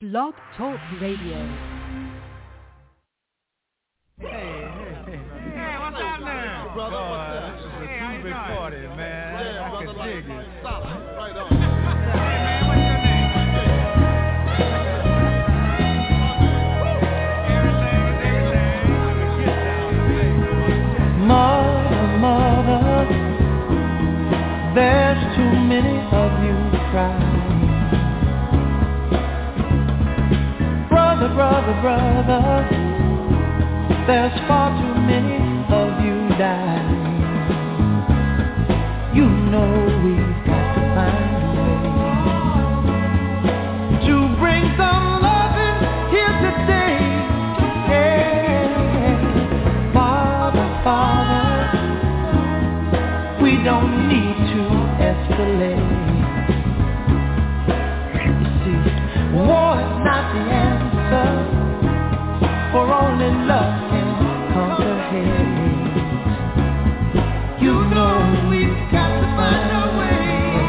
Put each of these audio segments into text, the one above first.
Blog Talk Radio. Hey, what's happening? Brother, what's up? This is a two-big party, man. Yeah, I can dig it. Solid, right on. Hey, man, what's your name? Mother, there's too many of you crying. Brother, there's far too many of you dying. You know we've got to find a way to bring some loving here today. Yeah. Father, we don't need to escalate. You see, war is not the answer, for only love can conquer hate. You know we've got to find a way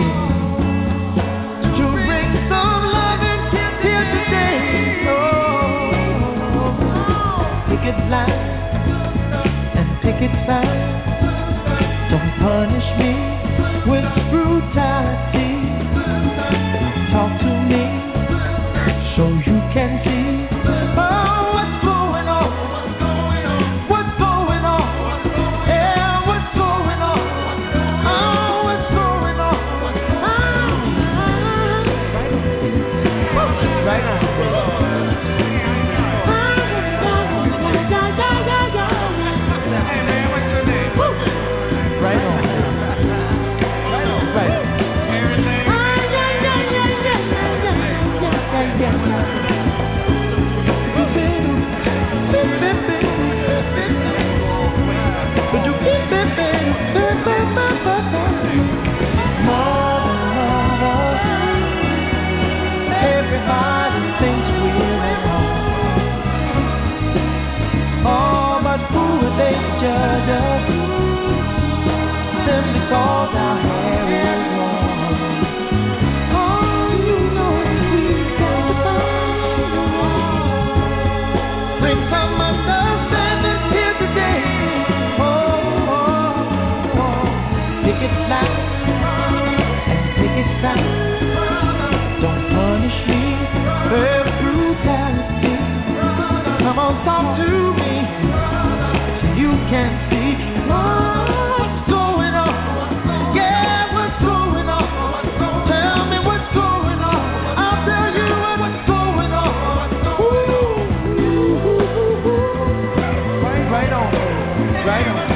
to bring some loving here today. Oh, picket line and picket sign. Don't punish me with brutality. Talk to me so you can see. Oh, what's going on? What's going on? Yeah, what's going on? Oh, what's going on? Right on. Hey, man, what's your name? Right on. Right on. Everything. Mother, everybody thinks we're at home. Oh, but who would they judge us? Simply cause our hair is long. Oh, you know we've got to find a way. Bring some understanding here today. Picket line and picket sign. Don't punish me with brutality. Come on, talk to me so you can see what's going on. Yeah, what's going on? Tell me what's going on. I'll tell you what's going on. Right on, right on.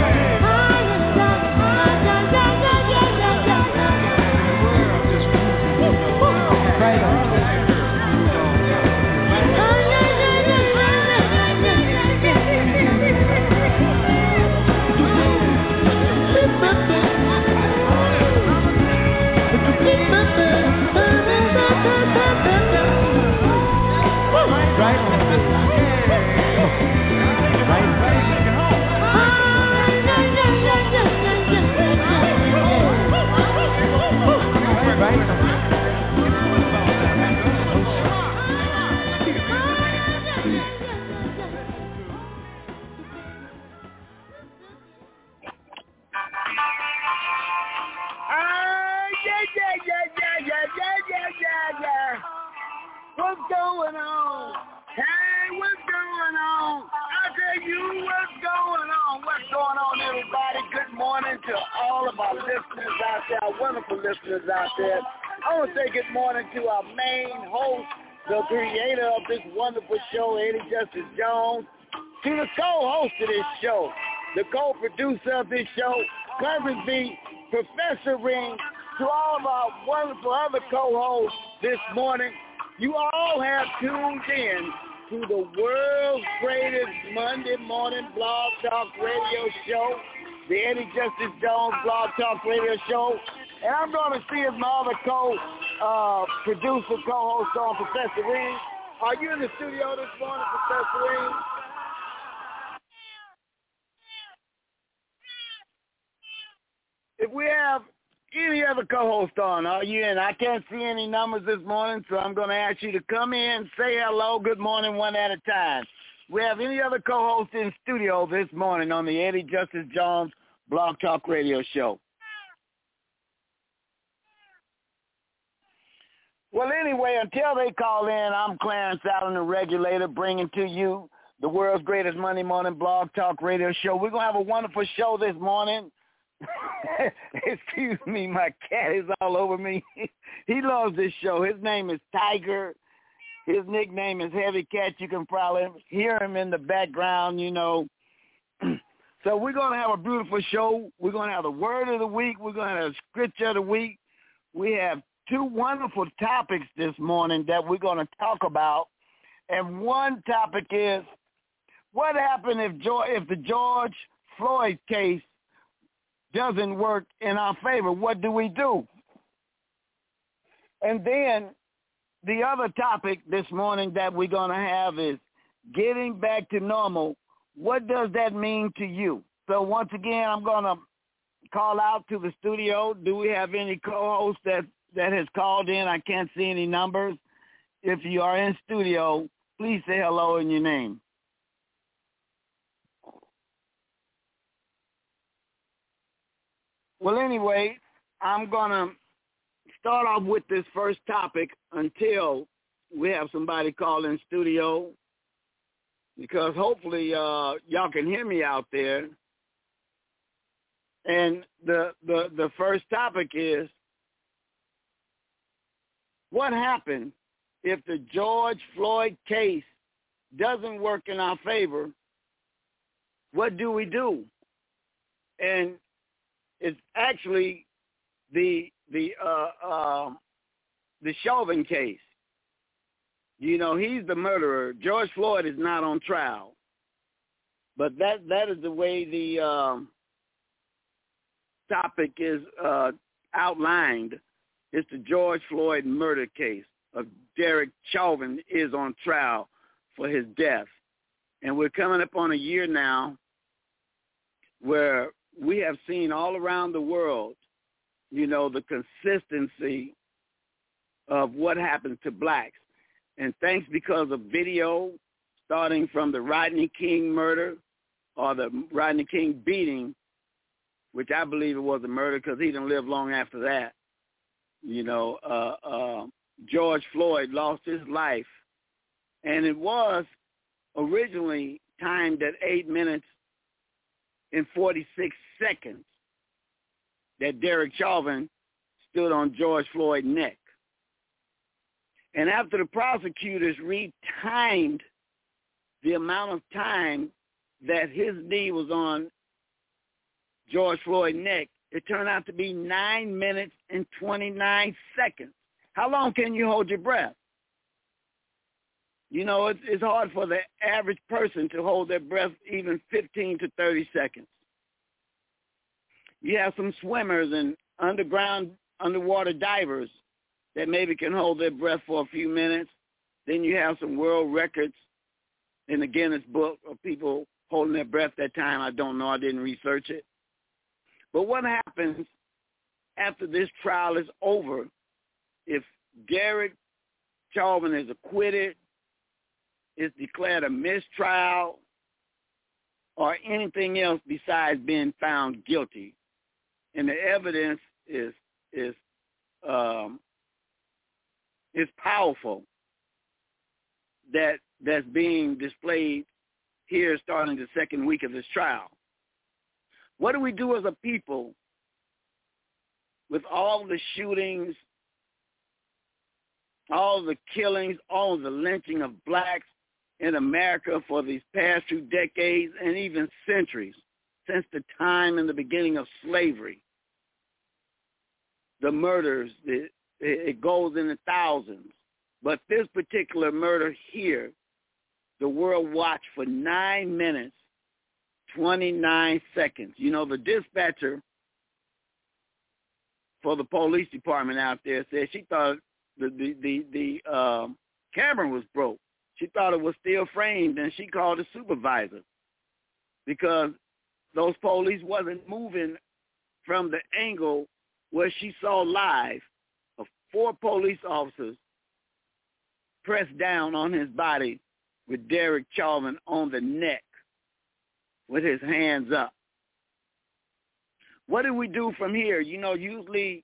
What's going on? Hey, what's going on? I'll tell you what's going on. What's going on, everybody? Good morning to all of our listeners out there, our wonderful listeners out there. I want to say good morning to our main host, the creator of this wonderful show, Eddie Justice Jones, to the co-host of this show, the co-producer of this show, Clemens B, Professor Ring, to all of our wonderful other co-hosts this morning. You all have tuned in to the world's greatest Monday morning blog talk radio show, the Eddie Justice Jones blog talk radio show. And I'm going to see if my other co-producer, co-host on, Professor Ring. Are you in the studio this morning, Professor Ring? If we have any other co-host on? Are you in? I can't see any numbers this morning, so I'm going to ask you to come in, say hello, good morning, one at a time. We have any other co-host in studio this morning on the Eddie Justice Jones Blog Talk Radio Show? Well, anyway, until they call in, I'm Clarence Allen, the Regulator, bringing to you the world's greatest Monday morning Blog Talk Radio Show. We're going to have a wonderful show this morning. Excuse me, my cat is all over me. He loves this show. His name is Tiger. His nickname is Heavy Cat. You can probably hear him in the background, you know. So we're going to have a beautiful show. We're going to have the word of the week. We're going to have scripture of the week. We have two wonderful topics this morning that we're going to talk about. And one topic is, what happened if the George Floyd case doesn't work in our favor? What do we do? And then the other topic this morning that we're going to have is getting back to normal. What does that mean to you? So once again, I'm going to call out to the studio. Do we have any co-hosts that has called in? I can't see any numbers. If you are in studio, please say hello in your name. Well, anyway, I'm going to start off with this first topic until we have somebody call in studio, because hopefully y'all can hear me out there. And the first topic is, what happened if the George Floyd case doesn't work in our favor? What do we do? And it's actually the Chauvin case. You know, he's the murderer. George Floyd is not on trial. But that is the way the topic is outlined. It's the George Floyd murder case of Derek Chauvin is on trial for his death. And we're coming up on a year now where we have seen all around the world, you know, the consistency of what happened to blacks. And thanks because of video, starting from the Rodney King murder or the Rodney King beating, which I believe it was a murder because he didn't live long after that. You know, George Floyd lost his life, and it was originally timed at 8 minutes and 46 seconds that Derek Chauvin stood on George Floyd's neck. And after the prosecutors retimed the amount of time that his knee was on George Floyd's neck, it turned out to be 9 minutes and 29 seconds. How long can you hold your breath? You know, it's hard for the average person to hold their breath even 15 to 30 seconds. You have some swimmers and underwater divers that maybe can hold their breath for a few minutes. Then you have some world records in the Guinness Book of people holding their breath that time. I don't know. I didn't research it. But what happens after this trial is over if Derek Chauvin is acquitted, is declared a mistrial, or anything else besides being found guilty? And the evidence is powerful that's being displayed here starting the second week of this trial. What do we do as a people with all the shootings, all the killings, all the lynching of blacks in America for these past 2 decades and even centuries, since the time in the beginning of slavery? The murders, it goes in the thousands. But this particular murder here, the world watched for 9 minutes, 29 seconds. You know, the dispatcher for the police department out there said she thought the camera was broke. She thought it was still framed, and she called the supervisor because those police wasn't moving from the angle where she saw live of 4 police officers pressed down on his body with Derek Chauvin on the neck with his hands up. What do we do from here? You know, usually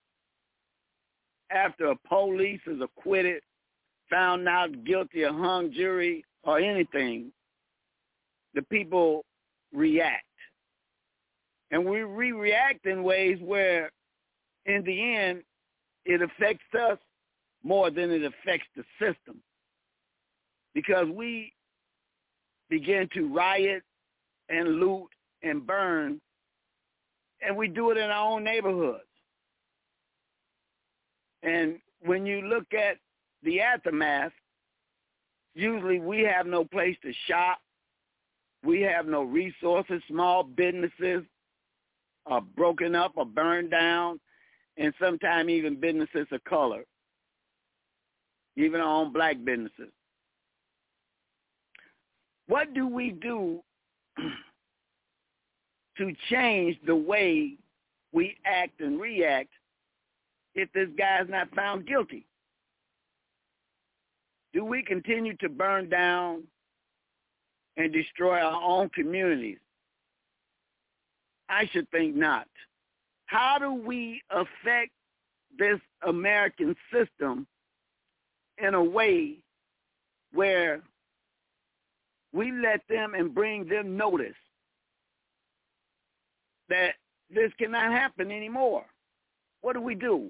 after a police is acquitted, found out guilty, a hung jury, or anything, the people react. And we react in ways where, in the end, it affects us more than it affects the system. Because we begin to riot and loot and burn, and we do it in our own neighborhoods. And when you look at the aftermath, usually we have no place to shop. We have no resources. Small businesses are broken up or burned down, and sometimes even businesses of color, even our own black businesses. What do we do to change the way we act and react if this guy's not found guilty? Do we continue to burn down and destroy our own communities? I should think not. How do we affect this American system in a way where we let them and bring them notice that this cannot happen anymore? What do we do?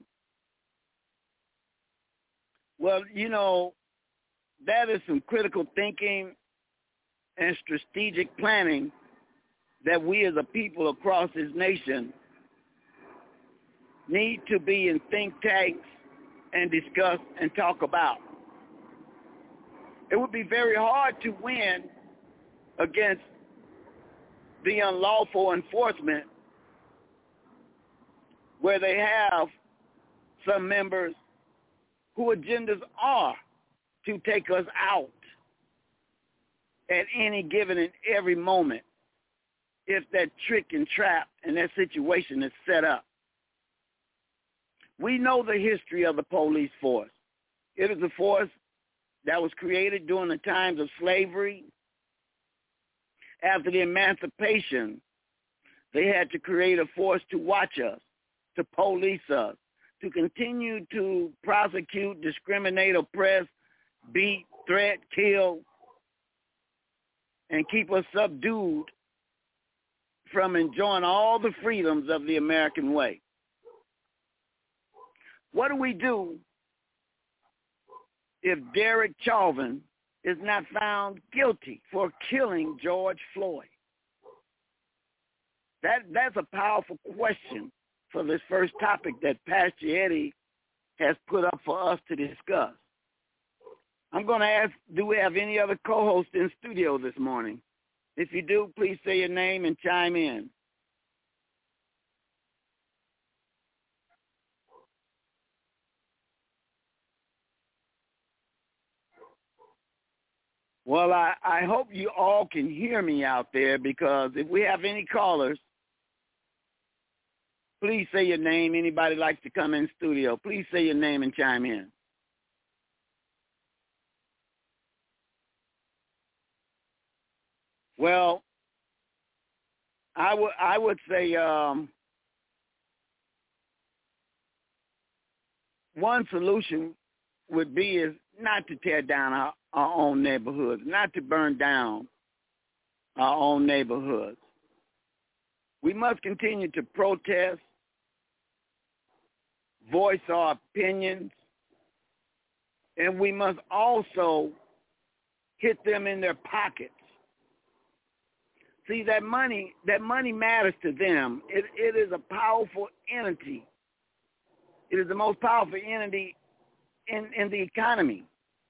Well, you know, that is some critical thinking and strategic planning that we as a people across this nation need to be in think tanks and discuss and talk about. It would be very hard to win against the unlawful enforcement where they have some members whose agendas are to take us out at any given and every moment if that trick and trap and that situation is set up. We know the history of the police force. It is a force that was created during the times of slavery. After the emancipation, they had to create a force to watch us, to police us, to continue to prosecute, discriminate, oppress, beat, threat, kill, and keep us subdued from enjoying all the freedoms of the American way. What do we do if Derek Chauvin is not found guilty for killing George Floyd? That's a powerful question for this first topic that Pastor Eddie has put up for us to discuss. I'm going to ask, do we have any other co-hosts in studio this morning? If you do, please say your name and chime in. Well, I hope you all can hear me out there, because if we have any callers, please say your name. Anybody likes to come in studio, please say your name and chime in. Well, I would say one solution would be is not to tear down our own neighborhoods, not to burn down our own neighborhoods. We must continue to protest, voice our opinions, and we must also hit them in their pockets. See, that money matters to them. It is a powerful entity. It is the most powerful entity in the economy.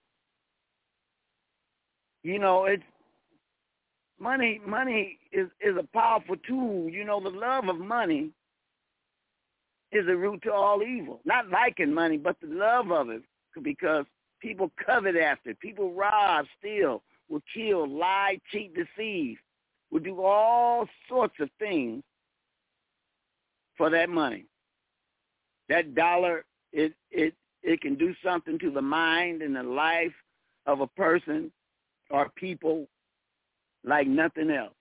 You know, it's money is a powerful tool. You know, the love of money is the root to all evil. Not liking money, but the love of it, because people covet after it. People rob, steal, will kill, lie, cheat, deceive, will do all sorts of things for that money. That dollar, it can do something to the mind and the life of a person or people like nothing else.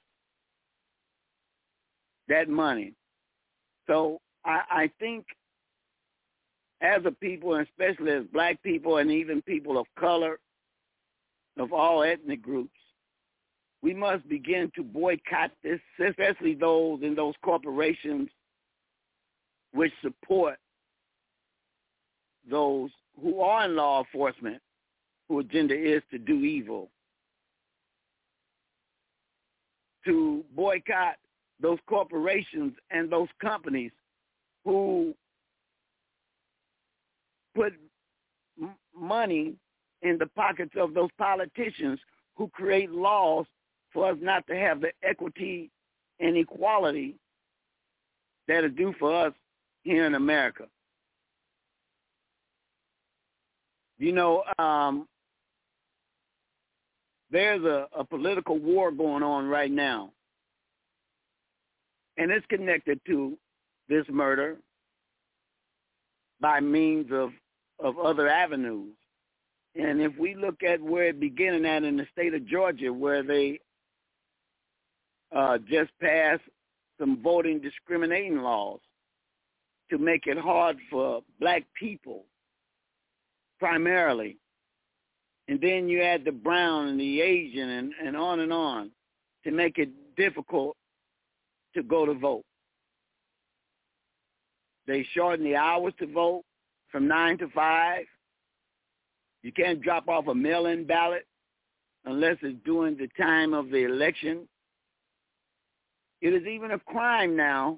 That money. So I think as a people, and especially as black people and even people of color, of all ethnic groups, we must begin to boycott this, especially those in those corporations which support those who are in law enforcement, whose agenda is to do evil. To boycott those corporations and those companies who put money in the pockets of those politicians who create laws for us not to have the equity and equality that is due for us here in America. You know, there's a political war going on right now, and it's connected to this murder by means of other avenues. And if we look at where it began at in the state of Georgia, where they just passed some voting discriminating laws to make it hard for black people primarily. And then you add the brown and the Asian and on to make it difficult to go to vote. They shorten the hours to vote from 9 to 5. You can't drop off a mail-in ballot unless it's during the time of the election. It is even a crime now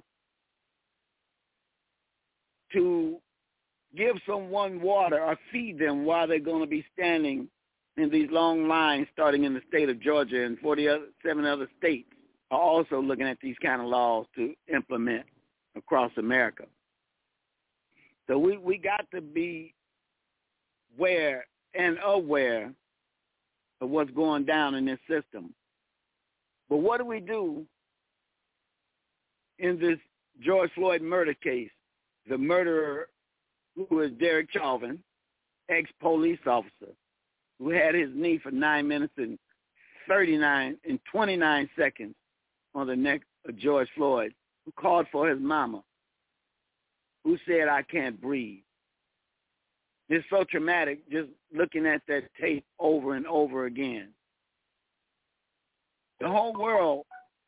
to give someone water or feed them while they're going to be standing in these long lines starting in the state of Georgia, and 47 other states are also looking at these kind of laws to implement across America. So we got to be aware and aware of what's going down in this system. But what do we do in this George Floyd murder case? The murderer, who is Derek Chauvin, ex-police officer, who had his knee for 9 minutes and 29 seconds on the neck of George Floyd, who called for his mama, who said, "I can't breathe." It's so traumatic just looking at that tape over and over again. The whole world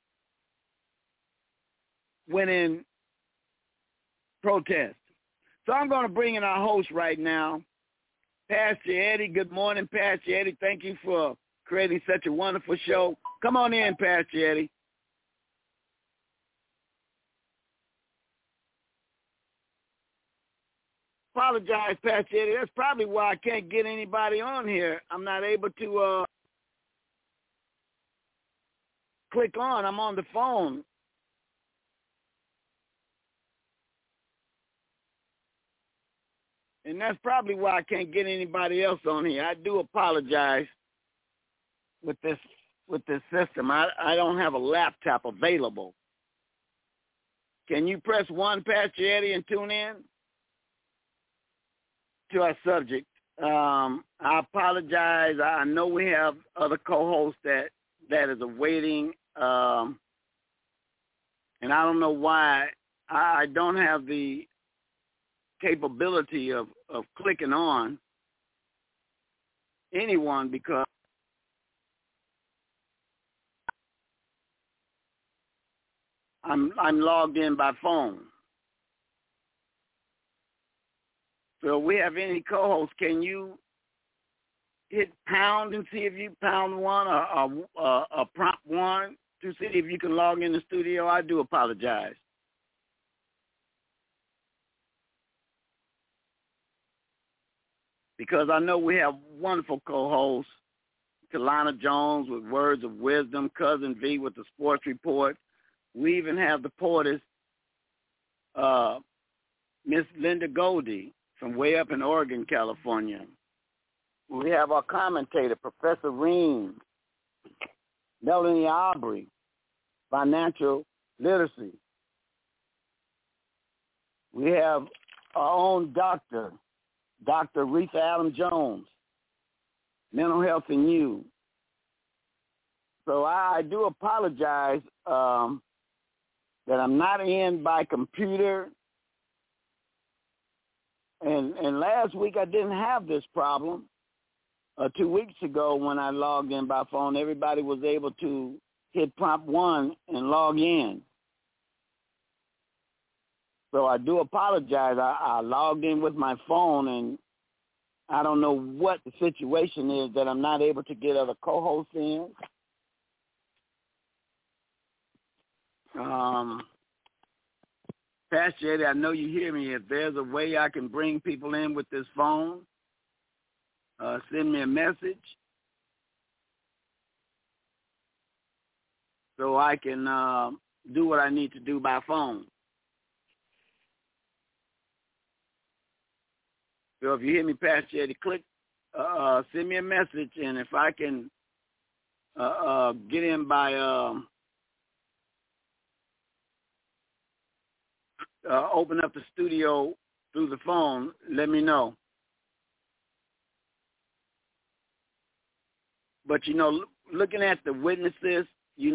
went in protest. So I'm going to bring in our host right now, Pastor Eddie. Good morning, Pastor Eddie. Thank you for creating such a wonderful show. Come on in, Pastor Eddie. Apologize, Pastor Eddie. That's probably why I can't get anybody on here. I'm not able to click on. I'm on the phone. And that's probably why I can't get anybody else on here. I do apologize with this system. I don't have a laptop available. Can you press 1, Pastor Eddie, and tune in to our subject? I apologize. I know we have other co-hosts that is awaiting, and I don't know why I don't have the capability of clicking on anyone, because I'm logged in by phone. So if we have any co-hosts, can you hit pound and see if you pound 1 or prompt 1 to see if you can log in the studio? I do apologize. Because I know we have wonderful co-hosts, Kalana Jones with Words of Wisdom, Cousin V with the Sports Report. We even have the poetess, Miss Linda Goldie, from way up in Oregon, California. We have our commentator, Professor Ream, Melanie Aubrey, financial literacy. We have own doctor, Dr. Aretha Adams Jones, Mental Health and You. So I do apologize that I'm not in by computer. And last week I didn't have this problem. 2 weeks ago when I logged in by phone, everybody was able to hit prompt 1 and log in. So I do apologize. I logged in with my phone, and I don't know what the situation is that I'm not able to get other co-hosts in. Pastor Eddie, I know you hear me. If there's a way I can bring people in with this phone, send me a message so I can do what I need to do by phone. So if you hear me, Pastor Eddie, send me a message, and if I can get in by open up the studio through the phone, let me know. But, looking at the witnesses,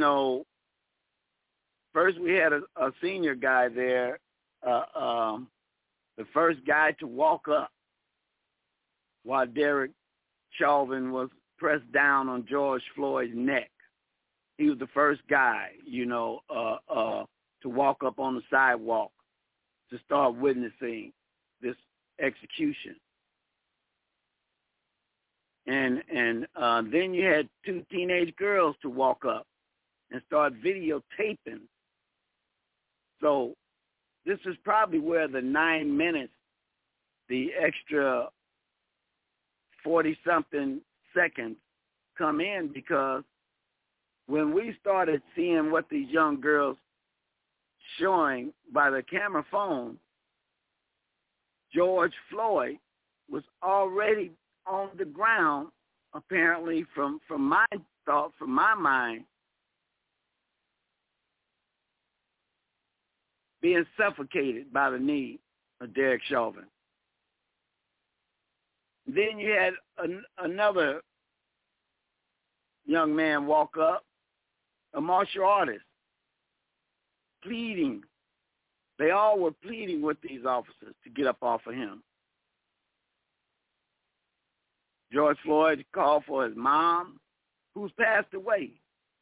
first we had a senior guy there, the first guy to walk up while Derek Chauvin was pressed down on George Floyd's neck. He was the first guy, to walk up on the sidewalk to start witnessing this execution. And then you had 2 teenage girls to walk up and start videotaping. So this is probably where the 9 minutes, the extra 40-something seconds come in, because when we started seeing what these young girls showing by the camera phone, George Floyd was already on the ground, apparently from my thought, from my mind, being suffocated by the knee of Derek Chauvin. Then you had another young man walk up, a martial artist, pleading. They all were pleading with these officers to get up off of him. George Floyd called for his mom, who's passed away.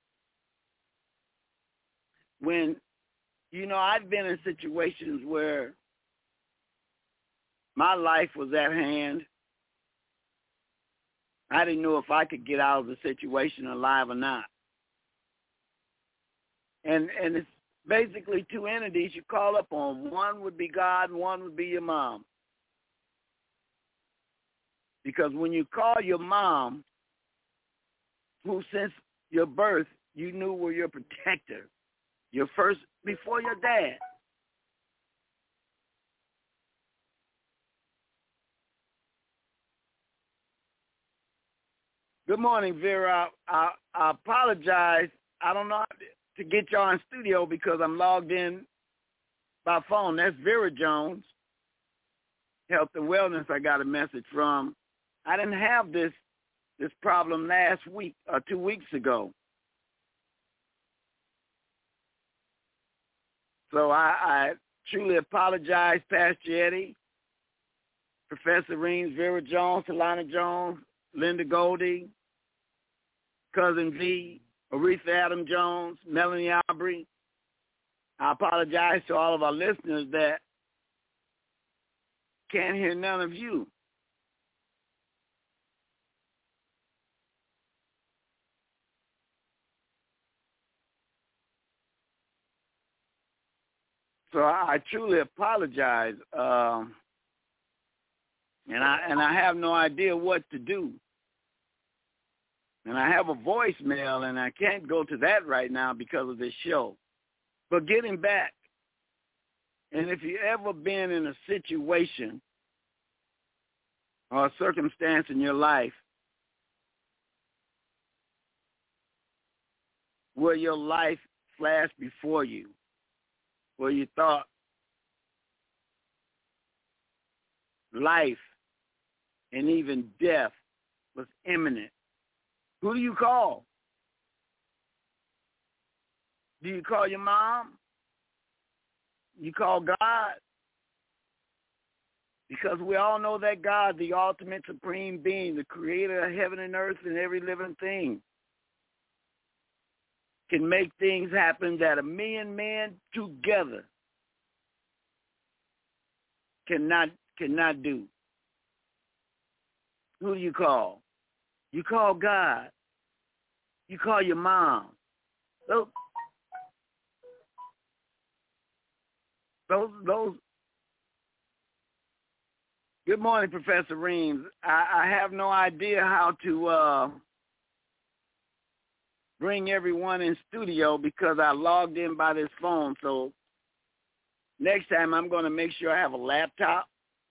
When, I've been in situations where my life was at hand. I didn't know if I could get out of the situation alive or not. And it's basically 2 entities you call up on. One would be God and one would be your mom. Because when you call your mom, who since your birth you knew were your protector, your first, before your dad. Good morning, Vera. I apologize. I don't know how to get y'all in studio because I'm logged in by phone. That's Vera Jones, Health and Wellness. I got a message from. I didn't have this problem last week or 2 weeks ago. So I truly apologize, Pastor Eddie, Professor Reams, Vera Jones, Talana Jones, Linda Goldie, Cousin V, Aretha Adams Jones, Melanie Aubrey. I apologize to all of our listeners that can't hear none of you. So I truly apologize, and I have no idea what to do. And I have a voicemail, and I can't go to that right now because of this show. But getting back, and if you've ever been in a situation or a circumstance in your life where your life flashed before you, where you thought life and even death was imminent, who do you call? Do you call your mom? You call God? Because we all know that God, the ultimate supreme being, the creator of heaven and earth and every living thing, can make things happen that a million men together cannot do. Who do you call? You call God. You call your mom. Those. Good morning, Professor Reams. I have no idea how to bring everyone in studio because I logged in by this phone. So next time I'm going to make sure I have a laptop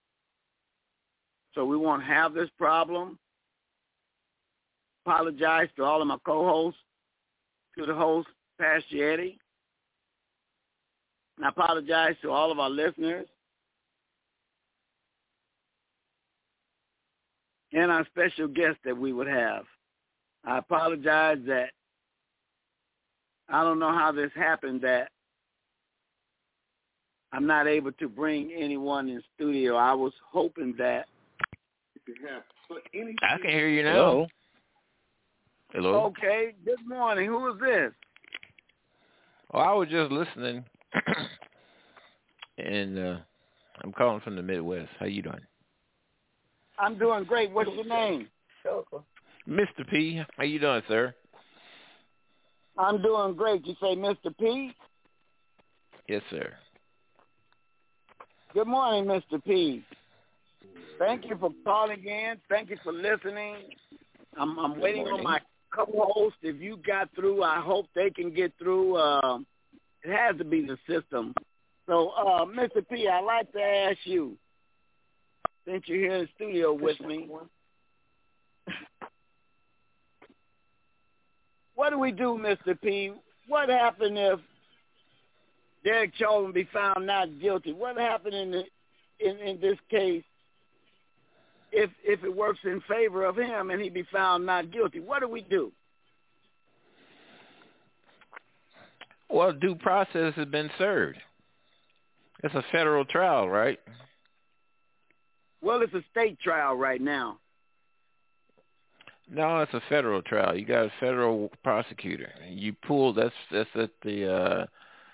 so we won't have this problem. Apologize to all of my co-hosts, to the host, Pastor Eddie. And I apologize to all of our listeners and our special guest that we would have. I apologize that I don't know how this happened, that I'm not able to bring anyone in studio. I was hoping that. I can hear you now. Hello. Okay. Good morning. Who is this? Oh, I was just listening, and I'm calling from the Midwest. How you doing? I'm doing great. What's your name? Mr. P. How you doing, sir? I'm doing great. You say Mr. P? Yes, sir. Good morning, Mr. P. Thank you for calling in. Thank you for listening. I'm waiting on my co-host. If you got through, I hope they can get through. It has to be the system. So, Mr. P, I'd like to ask you, since you're here in the studio with me, what do we do, Mr. P? What happened if Derek Chauvin be found not guilty? What happened in this case if it works in favor of him and he be found not guilty? What do we do? Well, due process has been served. It's a federal trial, right? Well, it's a state trial right now. No, it's a federal trial. You got a federal prosecutor. You pull. That's at the.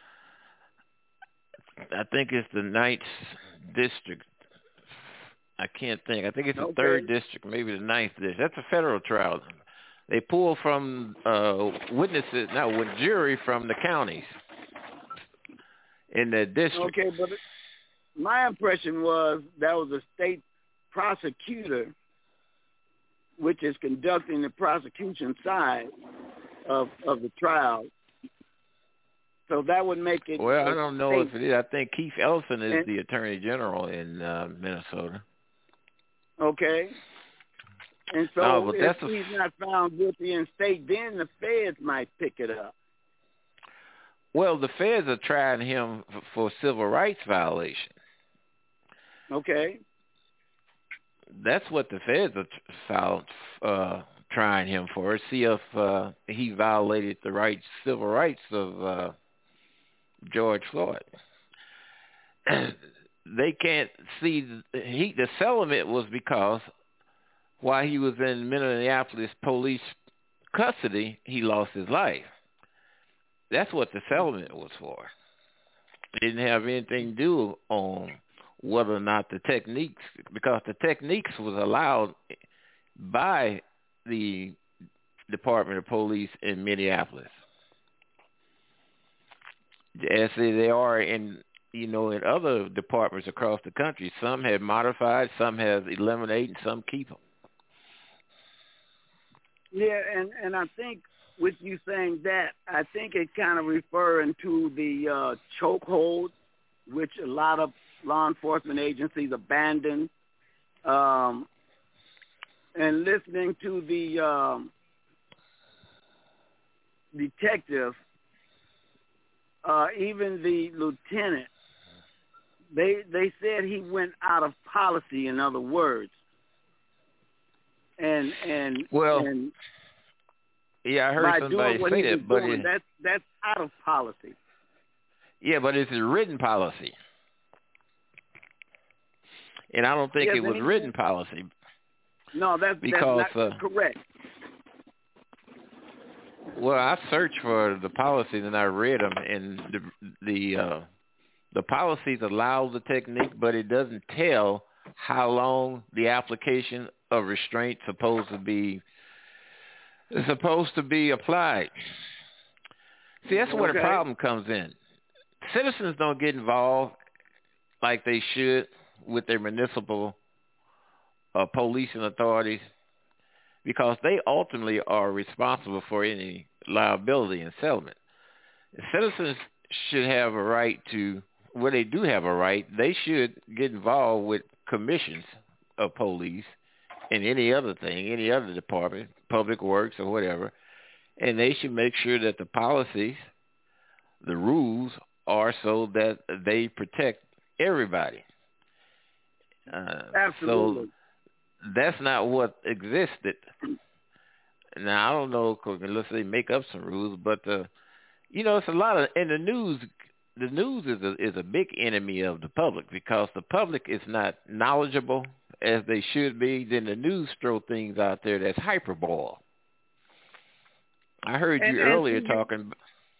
I think it's the 9th district. I can't think. I think it's the 3rd district, maybe the 9th district. That's a federal trial. They pull from witnesses, jury from the counties in the district. Okay, but my impression was that was a state prosecutor, which is conducting the prosecution side of the trial. So that would make it. Well, I don't know if it is. I think Keith Ellison is the Attorney General in Minnesota. Okay. And so no, but if he's not found guilty in state, then the feds might pick it up. Well, the feds are trying him for civil rights violation. Okay. That's what the feds are trying him for. See if he violated the civil rights of George Floyd. They can't see the settlement was because while he was in Minneapolis police custody, he lost his life. That's what the settlement was for. It didn't have anything to do on whether or not the techniques, because the techniques was allowed by the Department of Police in Minneapolis, as they are in other departments across the country. Some have modified, some have eliminated, some keep them. Yeah, and I think with you saying that, I think it kind of referring to the chokehold, which a lot of law enforcement agencies abandon. And listening to the detective, even the lieutenant They said he went out of policy, in other words. And yeah, I heard somebody say that, but that's out of policy. Yeah, but it's a written policy. And I don't think it was written policy. No, that's not correct. Well, I searched for the policies and I read them, and the policies allow the technique, but it doesn't tell how long the application of restraint is supposed to be applied. See, that's where the problem comes in. Citizens don't get involved like they should with their municipal policing authorities, because they ultimately are responsible for any liability and settlement. Citizens should have a right to, where they do have a right, they should get involved with commissions of police and any other thing, any other department, public works or whatever, and they should make sure that the policies, the rules are so that they protect everybody. Absolutely. So that's not what existed. Now, I don't know, let's say make up some rules, but, it's a lot of, and the news is a big enemy of the public, because the public is not knowledgeable as they should be. Then the news throw things out there that's hyperbole. I heard you earlier talking.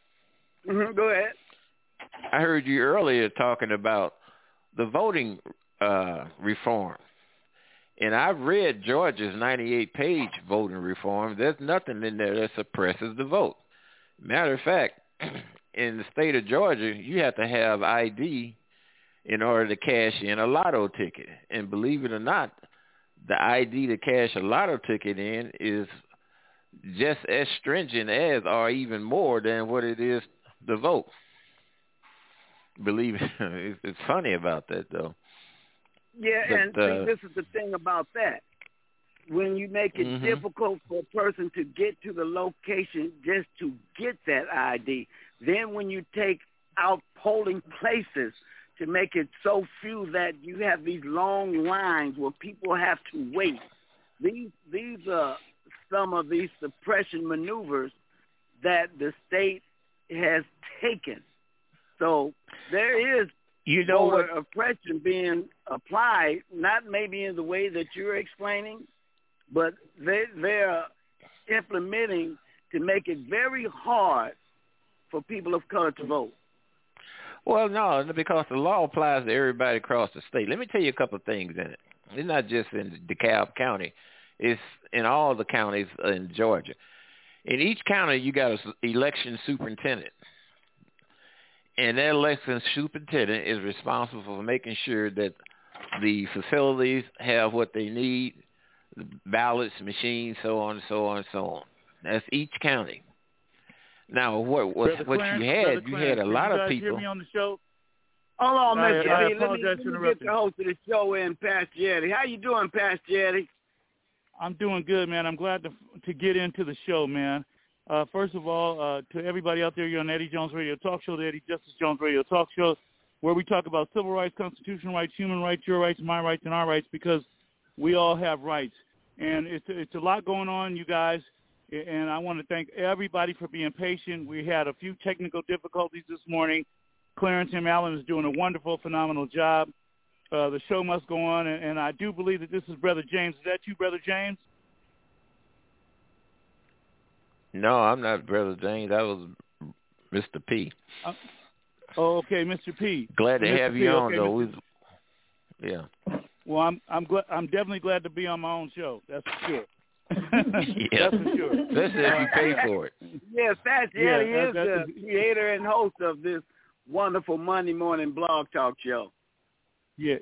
Go ahead. I heard you earlier talking about the voting reform. And I've read Georgia's 98-page voting reform. There's nothing in there that suppresses the vote. Matter of fact, in the state of Georgia, you have to have ID in order to cash in a lotto ticket. And believe it or not, the ID to cash a lotto ticket in is just as stringent as, or even more than what it is to vote. Believe it. It's funny about that, though. Yeah, and see, this is the thing about that. When you make it difficult for a person to get to the location just to get that ID, then when you take out polling places to make it so few that you have these long lines where people have to wait, these are some of these suppression maneuvers that the state has taken. So there is voter oppression being applied, not maybe in the way that you're explaining, but they're implementing to make it very hard for people of color to vote. Well, no, because the law applies to everybody across the state. Let me tell you a couple of things in it. It's not just in DeKalb County. It's in all the counties in Georgia. In each county, you got an election superintendent. And that election superintendent is responsible for making sure that the facilities have what they need, the ballots, machines, so on and so on and so on. That's each county. Now, what you had a lot of people. Hear me on the show? Hold on, Mr. I Let me get the host of the show in, Pastor Eddie. How you doing, Pastor Eddie? I'm doing good, man. I'm glad to get into the show, man. First of all, to everybody out there, you're on Eddie Jones Radio Talk Show, the Eddie Justice Jones Radio Talk Show, where we talk about civil rights, constitutional rights, human rights, your rights, my rights, and our rights, because we all have rights. And it's a lot going on, you guys, and I want to thank everybody for being patient. We had a few technical difficulties this morning. Clarence M. Allen is doing a wonderful, phenomenal job. The show must go on, and I do believe that this is Brother James. Is that you, Brother James? No, I'm not Brother James. That was Mr. P. Okay, Mr. P. Glad to Mr. have P, you on, okay, though. Yeah. Well, I'm definitely glad to be on my own show. That's for sure. Yeah. That's for sure. Especially if you pay for it. Yes, Pastor Eddie is the creator and host of this wonderful Monday morning blog talk show. Yeah.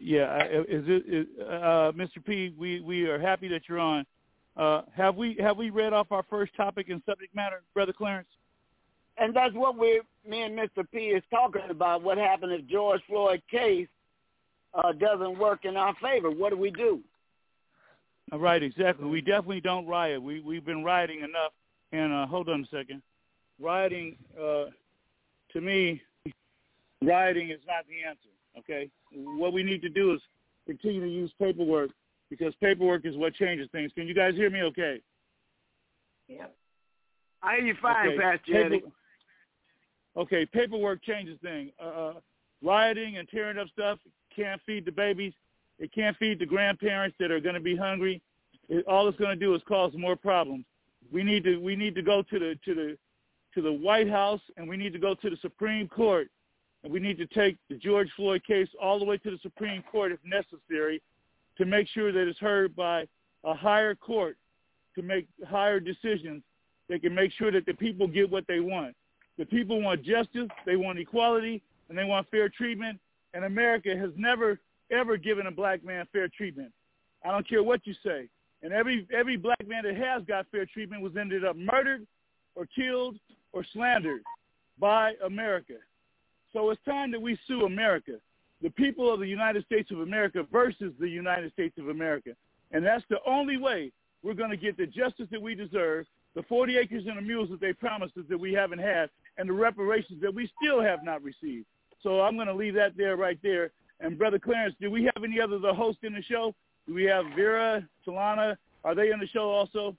Mr. P, we are happy that you're on. Have we read off our first topic and subject matter, Brother Clarence? And that's what me and Mr. P is talking about. What happened if George Floyd case doesn't work in our favor? What do we do? Right, exactly. We definitely don't riot. We've been rioting enough. And hold on a second. Rioting, to me, rioting is not the answer. okay? What we need to do is continue to use paperwork because paperwork is what changes things. Can you guys hear me okay? Yep. I hear you fine, Pastor Eddie. Okay, paperwork changes things. Rioting and tearing up stuff can't feed the babies. It can't feed the grandparents that are going to be hungry. All it's going to do is cause more problems. We need to go to the White House, and we need to go to the Supreme Court, and we need to take the George Floyd case all the way to the Supreme Court if necessary to make sure that it's heard by a higher court to make higher decisions. They can make sure that the people get what they want. The people want justice, they want equality, and they want fair treatment, and America has never, ever given a black man fair treatment. I don't care what you say. And every black man that has got fair treatment was ended up murdered or killed or slandered by America. So it's time that we sue America, the people of the United States of America versus the United States of America. And that's the only way we're going to get the justice that we deserve, the 40 acres and the mules that they promised us that we haven't had, and the reparations that we still have not received. So I'm going to leave that there right there. And Brother Clarence, do we have any other hosts in the show? Do we have Vera, Solana? Are they in the show also?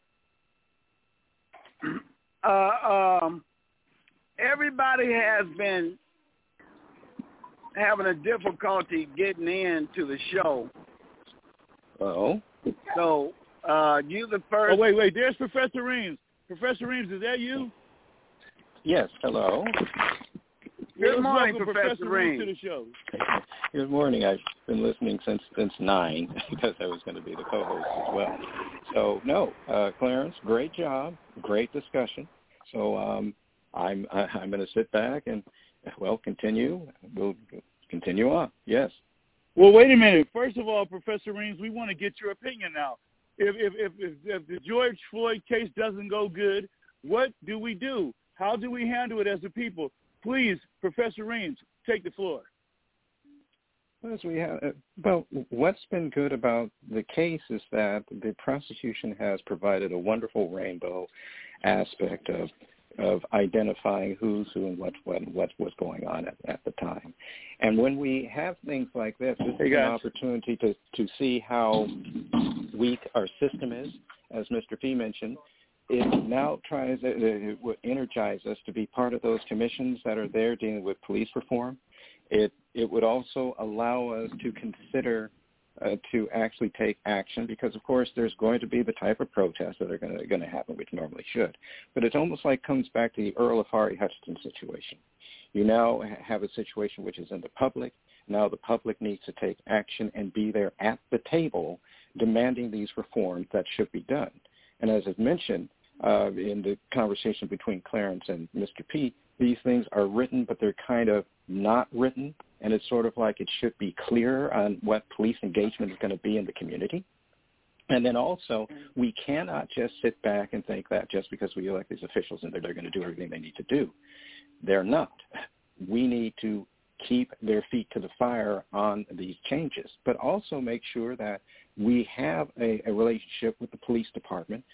Everybody has been having a difficulty getting into the show. Oh. So you the first. Oh, wait. There's Professor Reams. Professor Reams, is that you? Yes. Hello. Good morning, welcome Professor Reams, to the show. Good morning. I've been listening since 9 because I was going to be the co-host as well. So, no, Clarence, great job, great discussion. So I'm going to sit back and, continue. We'll continue on. Yes. Well, wait a minute. First of all, Professor Reams, we want to get your opinion now. If the George Floyd case doesn't go good, what do we do? How do we handle it as a people? Please, Professor Reams, take the floor. What's been good about the case is that the prosecution has provided a wonderful rainbow aspect of identifying who's who and what was going on at the time. And when we have things like this is an opportunity to see how weak our system is, as Mr. P mentioned. It now tries to energize us to be part of those commissions that are there dealing with police reform. It would also allow us to consider to actually take action because, of course, there's going to be the type of protests that are going to happen, which normally should. But it almost like comes back to the Earl of Hutchinson situation. You now have a situation which is in the public. Now the public needs to take action and be there at the table demanding these reforms that should be done. And as I've mentioned in the conversation between Clarence and Mr. P, these things are written, but they're kind of not written, and it's sort of like it should be clear on what police engagement is going to be in the community. And then also, we cannot just sit back and think that just because we elect these officials and they're going to do everything they need to do. They're not. We need to keep their feet to the fire on these changes, but also make sure that we have a relationship with the police department,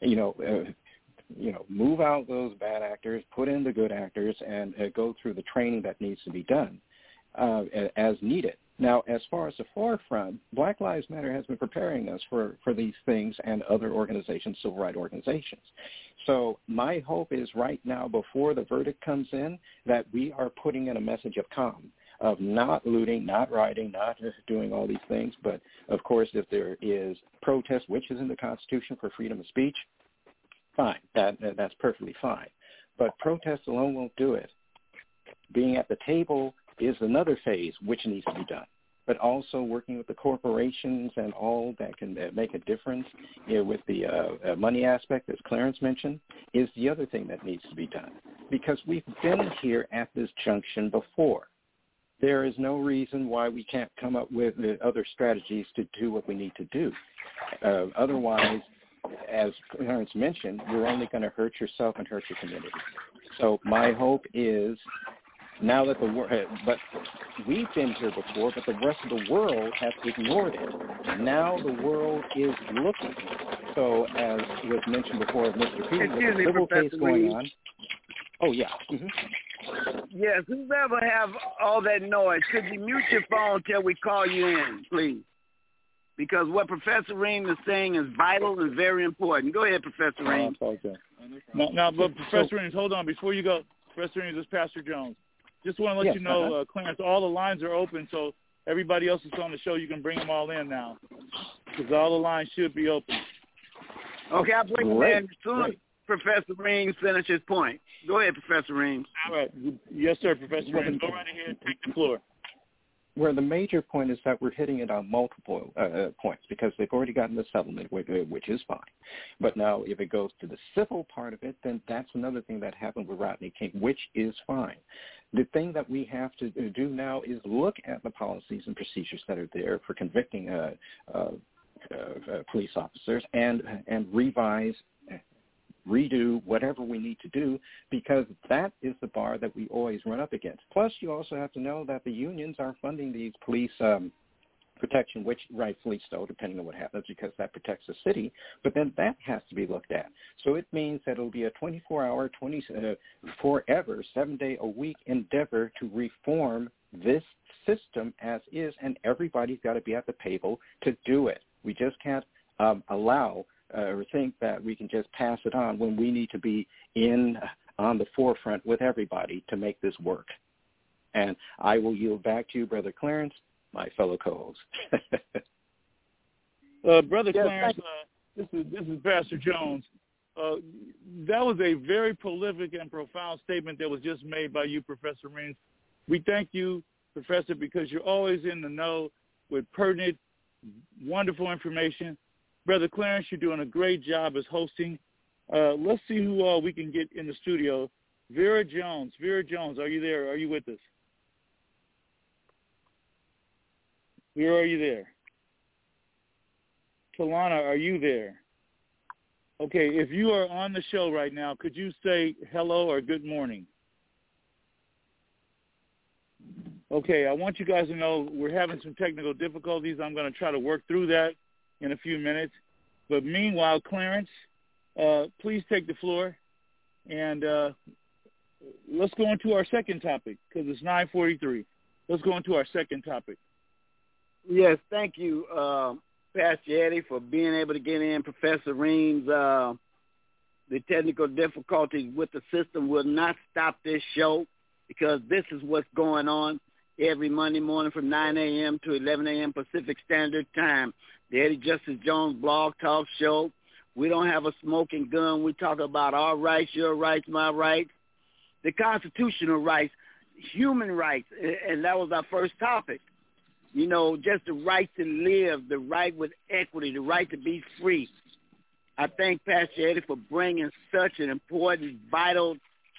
move out those bad actors, put in the good actors, and go through the training that needs to be done as needed. Now, as far as the forefront, Black Lives Matter has been preparing us for these things and other organizations, civil rights organizations. So my hope is right now, before the verdict comes in, that we are putting in a message of calm, of not looting, not rioting, not doing all these things. But, of course, if there is protest, which is in the Constitution for freedom of speech, fine. That's perfectly fine. But protest alone won't do it. Being at the table is another phase which needs to be done. But also working with the corporations and all that can make a difference with the money aspect, as Clarence mentioned, is the other thing that needs to be done. Because we've been here at this junction before. There is no reason why we can't come up with other strategies to do what we need to do. Otherwise, as Clarence mentioned, you're only going to hurt yourself and hurt your community. So my hope is now that but we've been here before, but the rest of the world has ignored it. Now the world is looking. So as was mentioned before of Mr. P, with the civil case going on. Oh, yeah. Mm-hmm. Yes, whoever have all that noise, could you mute your phone till we call you in, please? Because what Professor Ream is saying is vital and very important. Go ahead, Professor Ream. Now, but Professor Reams, hold on. Before you go, Professor Reams, this is Pastor Jones. Just want to let you know, Clarence, all the lines are open, so everybody else that's on the show, you can bring them all in now, because all the lines should be open. Okay, I'll bring them in as soon as Professor Reams finishes his point. Go ahead, Professor Reams. All right. Yes, sir, Professor Reams. Go right ahead. Take the floor. Where the major point is that we're hitting it on multiple points because they've already gotten the settlement, which is fine. But now if it goes to the civil part of it, then that's another thing that happened with Rodney King, which is fine. The thing that we have to do now is look at the policies and procedures that are there for convicting police officers and revise, redo whatever we need to do, because that is the bar that we always run up against. Plus, you also have to know that the unions are funding these police protection, which rightfully so, depending on what happens, because that protects the city. But then that has to be looked at. So it means that it'll be a 24-hour, forever, 7-day-a-week endeavor to reform this system as is, and everybody's got to be at the table to do it. We just can't allow or think that we can just pass it on when we need to be on the forefront with everybody to make this work. And I will yield back to you, Brother Clarence, my fellow co-host. Brother Clarence, this is Pastor Jones. That was a very prolific and profound statement that was just made by you, Professor Reams. We thank you, Professor, because you're always in the know with pertinent, wonderful information. Brother Clarence, you're doing a great job as hosting. Let's see who all we can get in the studio. Vera Jones. Vera Jones, are you there? Are you with us? Vera, are you there? Talana, are you there? Okay, if you are on the show right now, could you say hello or good morning? Okay, I want you guys to know we're having some technical difficulties. I'm going to try to work through that in a few minutes. But meanwhile, Clarence, please take the floor, and let's go into our second topic, because it's 9:43. Let's go into our second topic. Yes, thank you, Pastor Eddie, for being able to get in. Professor Reams, the technical difficulties with the system will not stop this show, because this is what's going on every Monday morning from 9 a.m. to 11 a.m. Pacific Standard Time. The Eddie Justice Jones Blog Talk Show. We don't have a smoking gun. We talk about our rights, your rights, my rights, the constitutional rights, human rights, and that was our first topic. You know, just the right to live, the right with equity, the right to be free. I thank Pastor Eddie for bringing such an important, vital,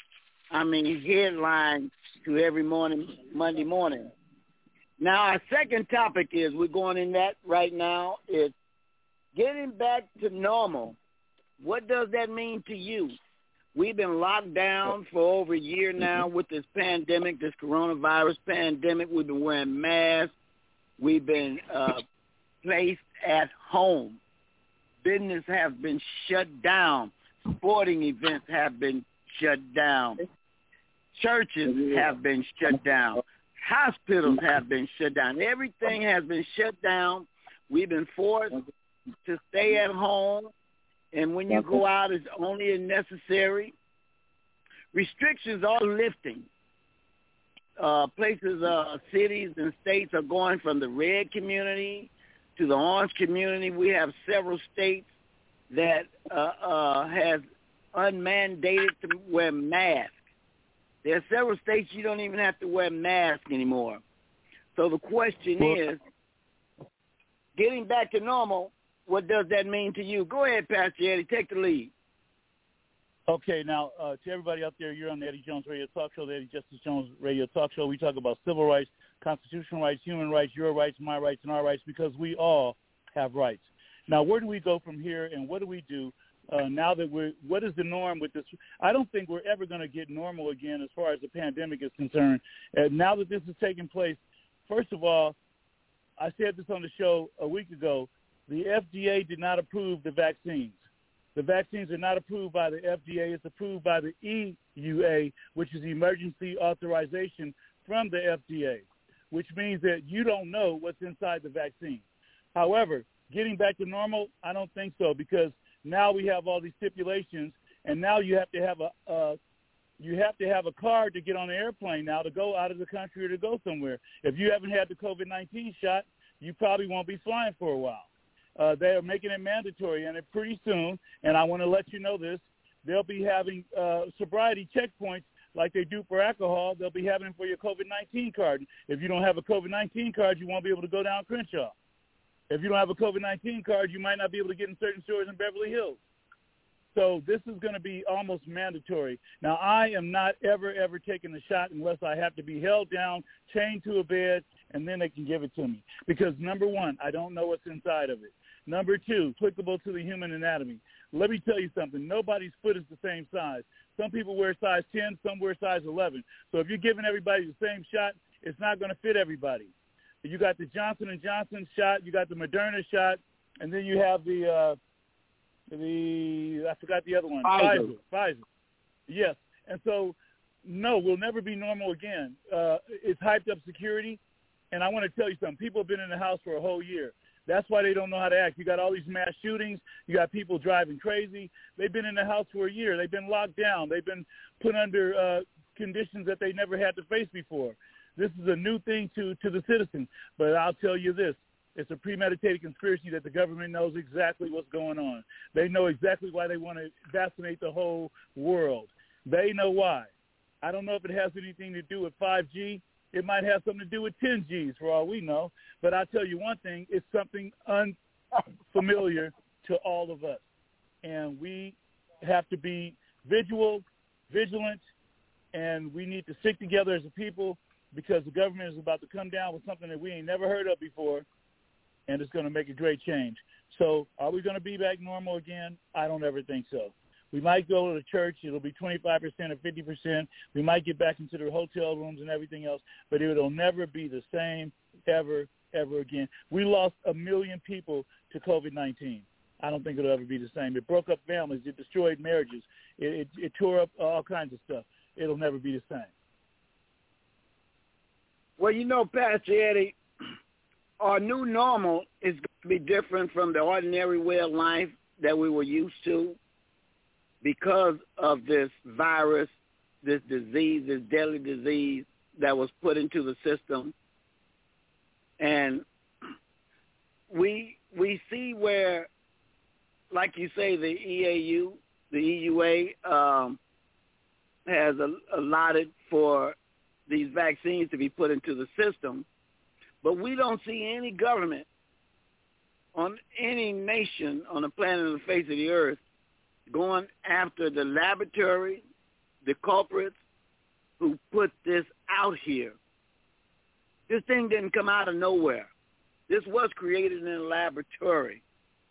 headline to every Monday morning. Now, our second topic is, we're going in that right now, is getting back to normal. What does that mean to you? We've been locked down for over a year now with this pandemic, this coronavirus pandemic. We've been wearing masks. We've been placed at home. Business has been shut down. Sporting events have been shut down. Churches have been shut down. Hospitals have been shut down. Everything has been shut down. We've been forced to stay at home, and when you go out, it's only necessary. Restrictions are lifting. Places, cities and states are going from the red community to the orange community. We have several states that has unmandated to wear masks. There are several states you don't even have to wear masks anymore. So the question is, getting back to normal, what does that mean to you? Go ahead, Pastor Eddie. Take the lead. Okay, now, to everybody out there, you're on the Eddie Jones Radio Talk Show, the Eddie Justice Jones Radio Talk Show. We talk about civil rights, constitutional rights, human rights, your rights, my rights, and our rights, because we all have rights. Now, where do we go from here, and what do we do now that what is the norm with this? I don't think we're ever going to get normal again as far as the pandemic is concerned. Now that this is taking place, first of all, I said this on the show a week ago, the FDA did not approve the vaccines. The vaccines are not approved by the FDA. It's approved by the EUA, which is emergency authorization from the FDA, which means that you don't know what's inside the vaccine. However, getting back to normal, I don't think so, because now we have all these stipulations, and now you have to have a card to get on an airplane now to go out of the country or to go somewhere. If you haven't had the COVID-19 shot, you probably won't be flying for a while. They are making it mandatory, and pretty soon, and I want to let you know this, they'll be having sobriety checkpoints like they do for alcohol. They'll be having them for your COVID-19 card. If you don't have a COVID-19 card, you won't be able to go down Crenshaw. If you don't have a COVID-19 card, you might not be able to get in certain stores in Beverly Hills. So this is going to be almost mandatory. Now, I am not ever taking the shot unless I have to be held down, chained to a bed, and then they can give it to me. Because, number one, I don't know what's inside of it. Number two, applicable to the human anatomy. Let me tell you something. Nobody's foot is the same size. Some people wear size 10, some wear size 11. So if you're giving everybody the same shot, it's not going to fit everybody. You got the Johnson & Johnson shot, you got the Moderna shot, and then you have I forgot the other one. Pfizer. Yes. And so, no, we'll never be normal again. It's hyped up security. And I want to tell you something. People have been in the house for a whole year. That's why they don't know how to act. You got all these mass shootings. You got people driving crazy. They've been in the house for a year. They've been locked down. They've been put under conditions that they never had to face before. This is a new thing to the citizens. But I'll tell you this. It's a premeditated conspiracy that the government knows exactly what's going on. They know exactly why they want to vaccinate the whole world. They know why. I don't know if it has anything to do with 5G. It might have something to do with 10Gs for all we know. But I'll tell you one thing. It's something unfamiliar to all of us. And we have to be vigilant, and we need to stick together as a people, because the government is about to come down with something that we ain't never heard of before, and it's going to make a great change. So are we going to be back normal again? I don't ever think so. We might go to the church. It'll be 25% or 50%. We might get back into the hotel rooms and everything else, but it'll never be the same ever again. We lost 1 million people to COVID-19. I don't think it'll ever be the same. It broke up families. It destroyed marriages. It tore up all kinds of stuff. It'll never be the same. Well, you know, Pastor Eddie, our new normal is going to be different from the ordinary way of life that we were used to because of this virus, this disease, this deadly disease that was put into the system. And we see where, like you say, the EUA has allotted for these vaccines to be put into the system, but we don't see any government on any nation on the planet on the face of the earth going after the laboratory, the culprits who put this out here. This thing didn't come out of nowhere. This was created in a laboratory.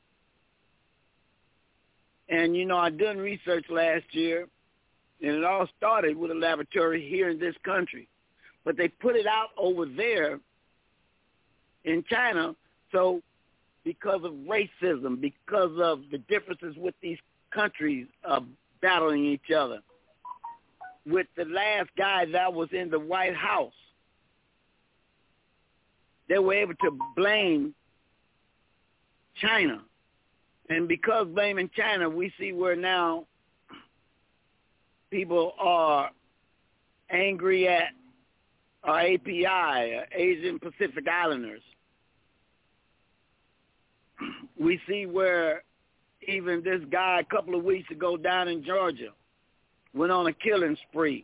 And, you know, I done research last year, and it all started with a laboratory here in this country. But they put it out over there in China. So because of racism, because of the differences with these countries battling each other, with the last guy that was in the White House, they were able to blame China. And because blaming China, we see where now people are angry at our API, Asian Pacific Islanders. We see where even this guy a couple of weeks ago down in Georgia went on a killing spree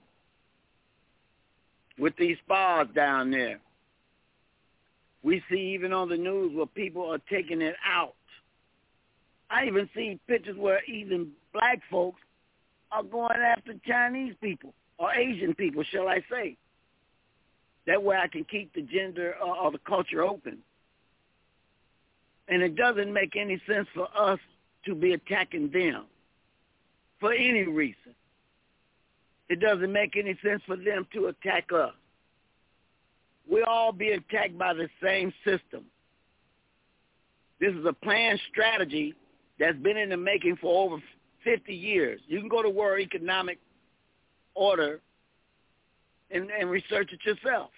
with these spas down there. We see even on the news where people are taking it out. I even see pictures where even black folks are going after Chinese people, or Asian people, shall I say. That way I can keep the gender or the culture open. And it doesn't make any sense for us to be attacking them for any reason. It doesn't make any sense for them to attack us. We're all being attacked by the same system. This is a planned strategy that's been in the making for over 50 years. You can go to World Economic Order and research it yourself.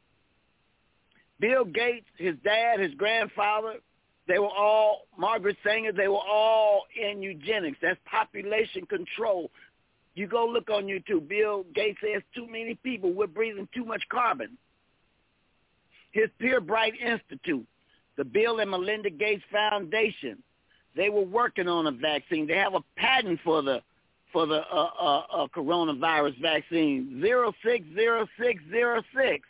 Bill Gates, his dad, his grandfather, they were all, Margaret Sanger, they were all in eugenics. That's population control. You go look on YouTube. Bill Gates says too many people. We're breathing too much carbon. His Peer Bright Institute, the Bill and Melinda Gates Foundation, they were working on a vaccine. They have a patent for the coronavirus vaccine, 060606.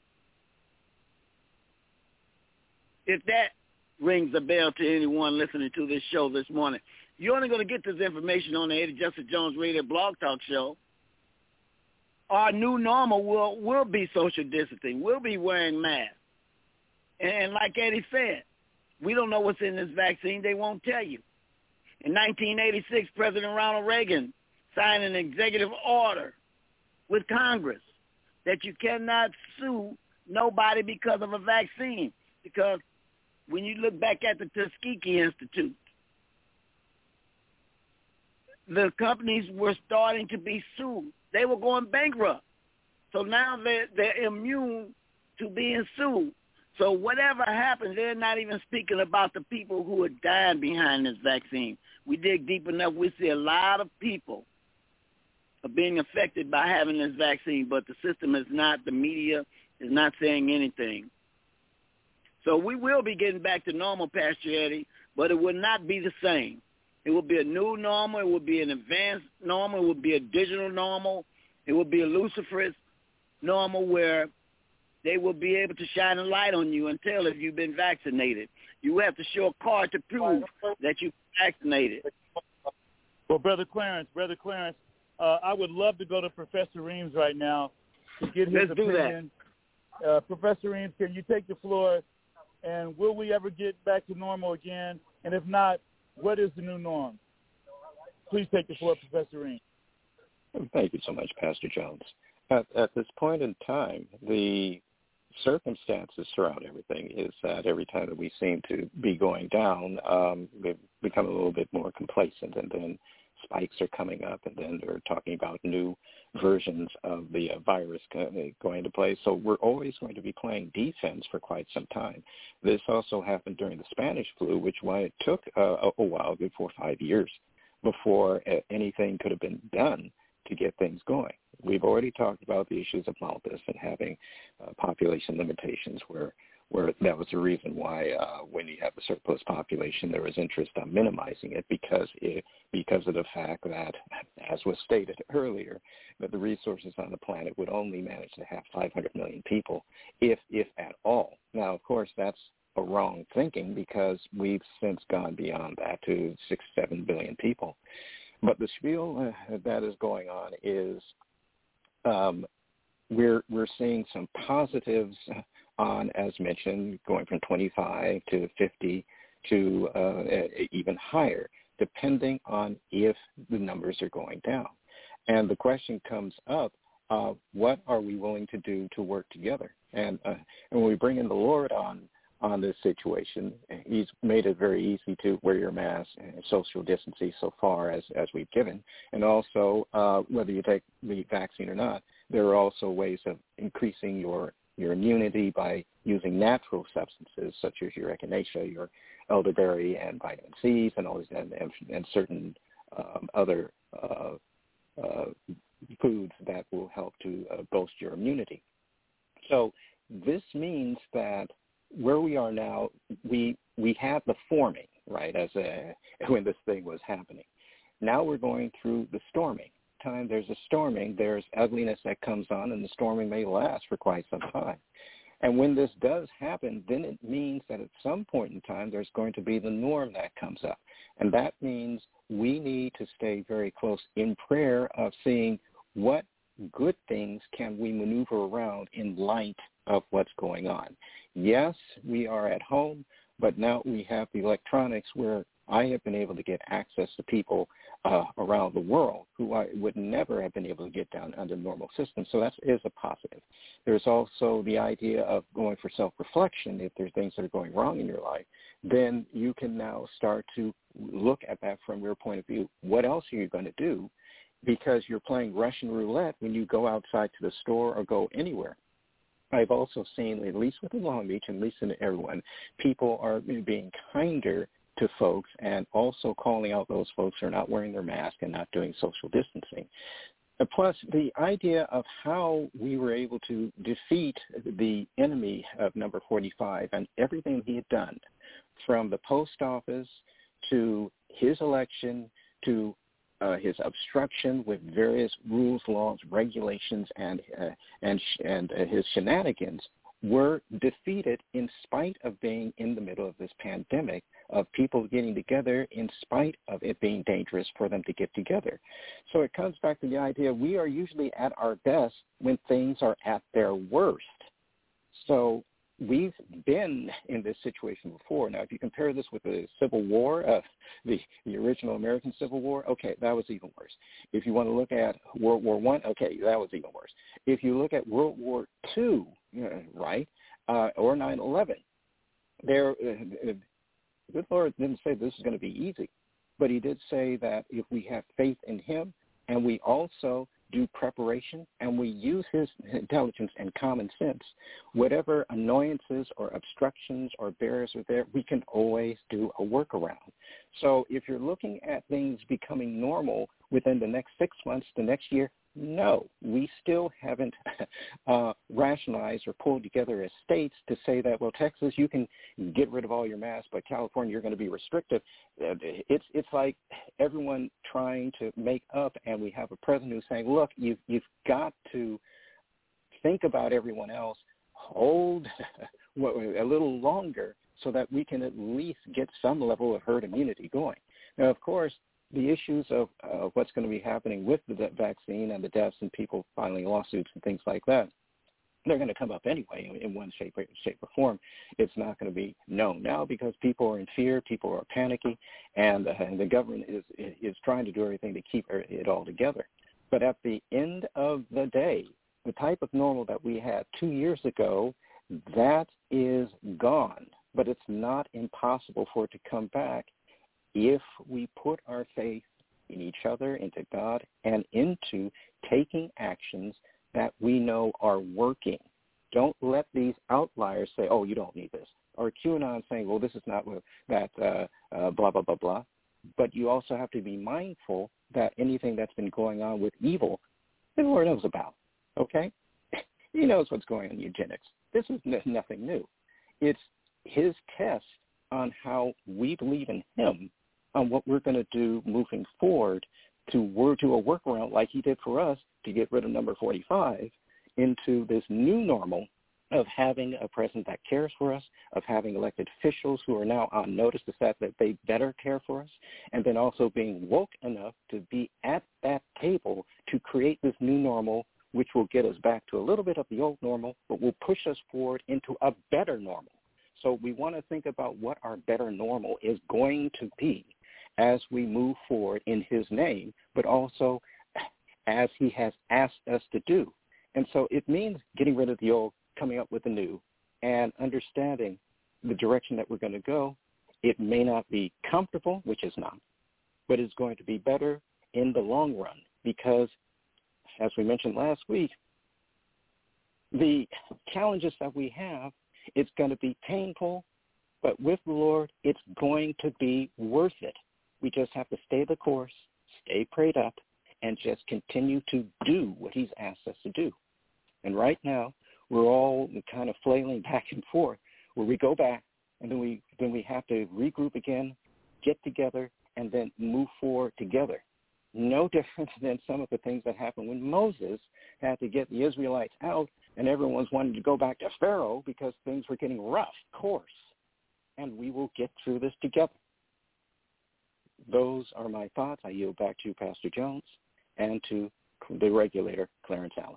If that rings a bell to anyone listening to this show this morning, you're only going to get this information on the Eddie Justice Jones Radio Blog Talk Show. Our new normal will be social distancing. We'll be wearing masks. And like Eddie said, we don't know what's in this vaccine. They won't tell you. In 1986, President Ronald Reagan signed an executive order with Congress that you cannot sue nobody because of a vaccine. Because when you look back at the Tuskegee Institute, the companies were starting to be sued. They were going bankrupt. So now they're immune to being sued. So whatever happens, they're not even speaking about the people who are dying behind this vaccine. We dig deep enough, we see a lot of people are being affected by having this vaccine, but the system is not, the media is not saying anything. So we will be getting back to normal, Pastor Eddie, but it will not be the same. It will be a new normal. It will be an advanced normal. It will be a digital normal. It will be a Lucifer's normal where they will be able to shine a light on you and tell if you've been vaccinated. You have to show a card to prove that you're vaccinated. Well, Brother Clarence, I would love to go to Professor Reams right now to get his opinion. Professor Reams, can you take the floor? And will we ever get back to normal again? And if not, what is the new norm? Please take the floor, Professor Reams. Thank you so much, Pastor Jones. At this point in time, the circumstances surround everything is that every time that we seem to be going down, we've become a little bit more complacent, and then spikes are coming up, and then they're talking about new versions of the virus going into play. So we're always going to be playing defense for quite some time. This also happened during the Spanish flu, which why it took a while, good 4 or 5 years, before anything could have been done to get things going. We've already talked about the issues of Malthus and having population limitations where that was the reason why when you have a surplus population, there was interest on minimizing it because of the fact that, as was stated earlier, that the resources on the planet would only manage to have 500 million people, if at all. Now, of course, that's a wrong thinking because we've since gone beyond that to 6-7 billion people. But the spiel that is going on is we're seeing some positives on, as mentioned, going from 25 to 50 to even higher, depending on if the numbers are going down. And the question comes up, what are we willing to do to work together? And when we bring in the Lord on this situation, he's made it very easy to wear your mask and social distancing so far as we've given. And also, whether you take the vaccine or not, there are also ways of increasing your immunity by using natural substances such as your echinacea, your elderberry, and vitamin C's, and all these, and certain other foods that will help to boost your immunity. So this means that where we are now, we had the forming, right, when this thing was happening. Now we're going through the storming. Time there's a storming, there's ugliness that comes on, and the storming may last for quite some time. And when this does happen, then it means that at some point in time there's going to be the norm that comes up. And that means we need to stay very close in prayer of seeing what good things can we maneuver around in light of what's going on. Yes, we are at home, But now we have the electronics where I have been able to get access to people around the world who I would never have been able to get down under normal systems. So that is a positive. There's also the idea of going for self-reflection. If there's things that are going wrong in your life, then you can now start to look at that from your point of view. What else are you going to do? Because you're playing Russian roulette when you go outside to the store or go anywhere. I've also seen, at least within Long Beach, and at least in everyone, people are being kinder to folks and also calling out those folks who are not wearing their mask and not doing social distancing. Plus, the idea of how we were able to defeat the enemy of number 45 and everything he had done, from the post office to his election to his obstruction with various rules, laws, regulations, and his shenanigans, were defeated in spite of being in the middle of this pandemic, of people getting together in spite of it being dangerous for them to get together. So it comes back to the idea we are usually at our best when things are at their worst. So we've been in this situation before. Now, if you compare this with the Civil War, the original American Civil War, okay, that was even worse. If you want to look at World War I, okay, that was even worse. If you look at World War II, right, or 9/11, there, good Lord didn't say this is going to be easy, but he did say that if we have faith in him and we also do preparation and we use his intelligence and common sense, whatever annoyances or obstructions or barriers are there, we can always do a workaround. So if you're looking at things becoming normal within the next 6 months, the next year, no, we still haven't rationalized or pulled together as states to say that, well, Texas, you can get rid of all your masks, but California, you're going to be restrictive. It's like everyone trying to make up, and we have a president who's saying, look, you've got to think about everyone else, hold a little longer so that we can at least get some level of herd immunity going. Now, of course, the issues of what's going to be happening with the vaccine and the deaths and people filing lawsuits and things like that, they're going to come up anyway in one shape or form. It's not going to be known now because people are in fear, people are panicky, and the government is trying to do everything to keep it all together. But at the end of the day, the type of normal that we had 2 years ago, that is gone. But it's not impossible for it to come back if we put our faith in each other, into God, and into taking actions that we know are working. Don't let these outliers say, oh, you don't need this. Or QAnon saying, well, this is not that blah, blah, blah, blah. But you also have to be mindful that anything that's been going on with evil, the Lord knows about, okay? He knows what's going on in eugenics. This is nothing new. It's his test on how we believe in him, on what we're going to do moving forward to a workaround like he did for us to get rid of number 45 into this new normal of having a president that cares for us, of having elected officials who are now on notice the fact that they better care for us, and then also being woke enough to be at that table to create this new normal, which will get us back to a little bit of the old normal, but will push us forward into a better normal. So we want to think about what our better normal is going to be as we move forward in his name, but also as he has asked us to do. And so it means getting rid of the old, coming up with the new, and understanding the direction that we're going to go. It may not be comfortable, which is not, but it's going to be better in the long run because, as we mentioned last week, the challenges that we have, it's going to be painful, but with the Lord, it's going to be worth it. We just have to stay the course, stay prayed up, and just continue to do what he's asked us to do. And right now, we're all kind of flailing back and forth, where we go back, and then we have to regroup again, get together, and then move forward together. No different than some of the things that happened when Moses had to get the Israelites out, and everyone's wanting to go back to Pharaoh because things were getting rough, coarse. And we will get through this together. Those are my thoughts. I yield back to Pastor Jones and to the regulator, Clarence Allen.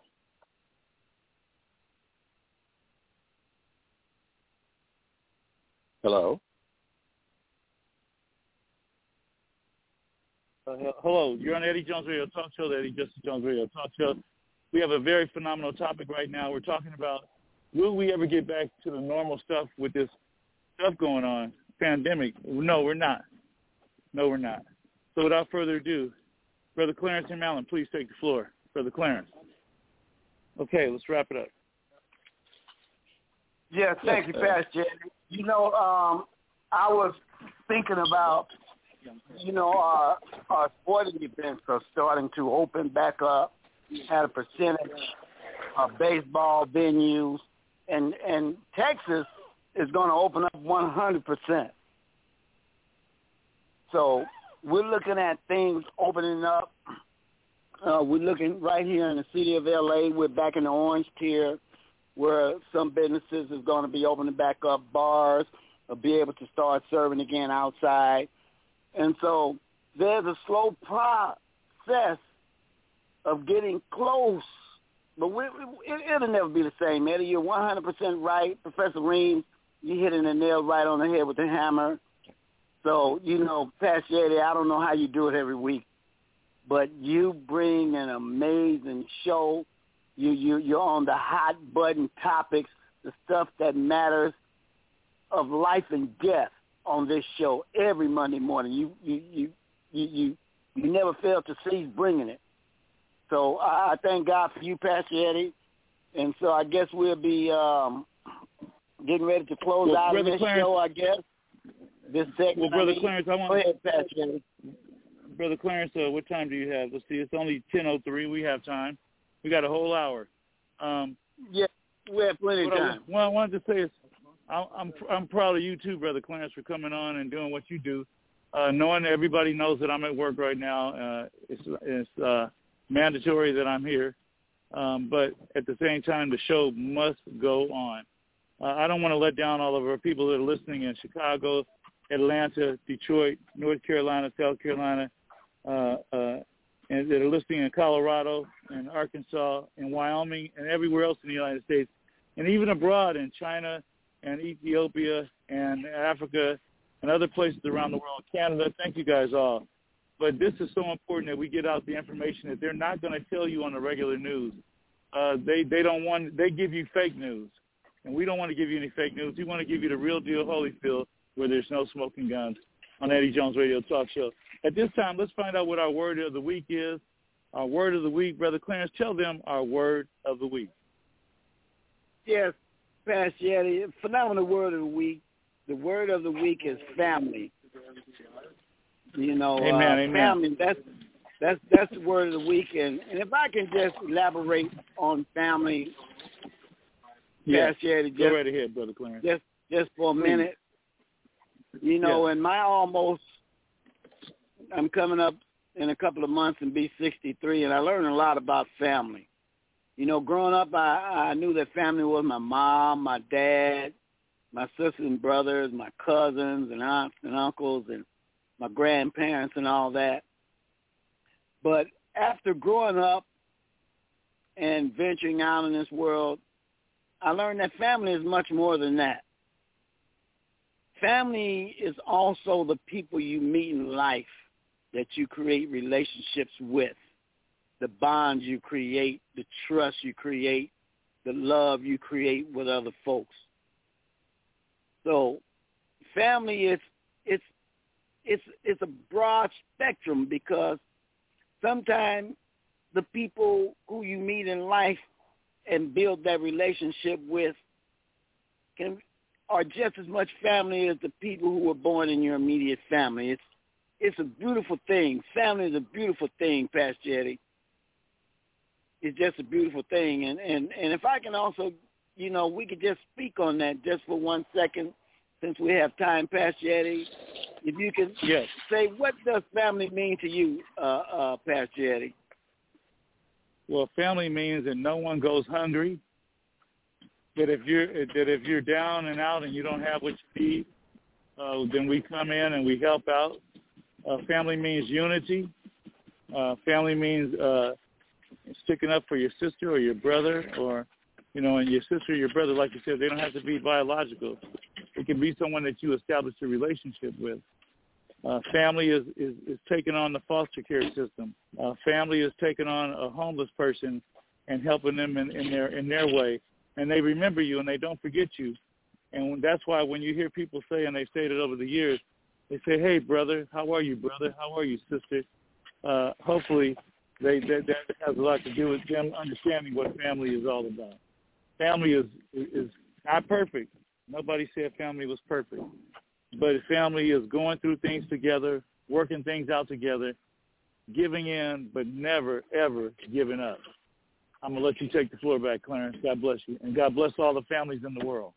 Hello? Hello, you're on Eddie Jones Radio Talk Show, the Eddie Justice Jones Radio Talk Show. We have a very phenomenal topic right now. We're talking about, will we ever get back to the normal stuff with this stuff going on, pandemic? No, we're not. No, we're not. So without further ado, Brother Clarence M. Allen, please take the floor. Brother Clarence. Okay, let's wrap it up. Yeah, thank you, Pastor. You know, I was thinking about, you know, our sporting events are starting to open back up at a percentage of baseball venues, and Texas is going to open up 100%. So we're looking at things opening up. We're looking right here in the city of L.A. We're back in the orange tier, where some businesses is going to be opening back up. Bars will be able to start serving again outside. And so there's a slow process of getting close. But it'll never be the same, Eddie. You're 100% right. Professor Reams, you're hitting the nail right on the head with the hammer. So, you know, Pastor Eddie, I don't know how you do it every week, but you bring an amazing show. You're on the hot button topics, the stuff that matters of life and death on this show every Monday morning. You never fail to cease bringing it. So I thank God for you, Pastor Eddie. And so I guess we'll be getting ready to close out of this show, I guess. This segment. Well, Brother Clarence, I want to... Go ahead, Pastor Eddie. Brother Clarence, what time do you have? Let's see, it's only 10:03. We have time. We got a whole hour. Yeah, we have plenty of time. What I wanted to say is I'm proud of you too, Brother Clarence, for coming on and doing what you do. Knowing that everybody knows that I'm at work right now, it's mandatory that I'm here. But at the same time, the show must go on. I don't want to let down all of our people that are listening in Chicago, Atlanta, Detroit, North Carolina, South Carolina, and that are listening in Colorado and Arkansas and Wyoming and everywhere else in the United States, and even abroad in China and Ethiopia and Africa and other places around the world, Canada. Thank you guys all. But this is so important that we get out the information that they're not going to tell you on the regular news. They give you fake news, and we don't want to give you any fake news. We want to give you the real deal Holyfield, where there's no smoking guns, on Eddie Jones Radio Talk Show. At this time, let's find out what our word of the week is. Our word of the week, Brother Clarence, tell them our word of the week. Yes, Pastor Eddie, phenomenal word of the week. The word of the week is family. You know, amen. Family, that's the word of the week. And if I can just elaborate on family, yes. Pastor Eddie, go right ahead, Brother Clarence. Just for a minute. You know, in my I'm coming up in a couple of months and be 63, and I learned a lot about family. You know, growing up, I knew that family was my mom, my dad, my sisters and brothers, my cousins and aunts and uncles, and my grandparents and all that. But after growing up and venturing out in this world, I learned that family is much more than that. Family is also the people you meet in life that you create relationships with, the bonds you create, the trust you create, the love you create with other folks. So family it's a broad spectrum, because sometimes the people who you meet in life and build that relationship with are just as much family as the people who were born in your immediate family. It's a beautiful thing. Family is a beautiful thing, Pastor Eddie. It's just a beautiful thing. And if I can also, you know, we could just speak on that just for 1 second, since we have time, Pastor Eddie. If you can say, what does family mean to you, Pastor Eddie? Well, family means that no one goes hungry. That if you're down and out and you don't have what you need, then we come in and we help out. Family means unity. Family means sticking up for your sister or your brother, or, you know, and your sister or your brother, like you said, they don't have to be biological. It can be someone that you establish a relationship with. Family is taking on the foster care system. Family is taking on a homeless person and helping them in their way. And they remember you and they don't forget you. And that's why when you hear people say, and they've said it over the years, they say, "Hey, brother, how are you, brother? How are you, sister?" Hopefully, that has a lot to do with them understanding what family is all about. Family is not perfect. Nobody said family was perfect. But family is going through things together, working things out together, giving in, but never, ever giving up. I'm going to let you take the floor back, Clarence. God bless you. And God bless all the families in the world.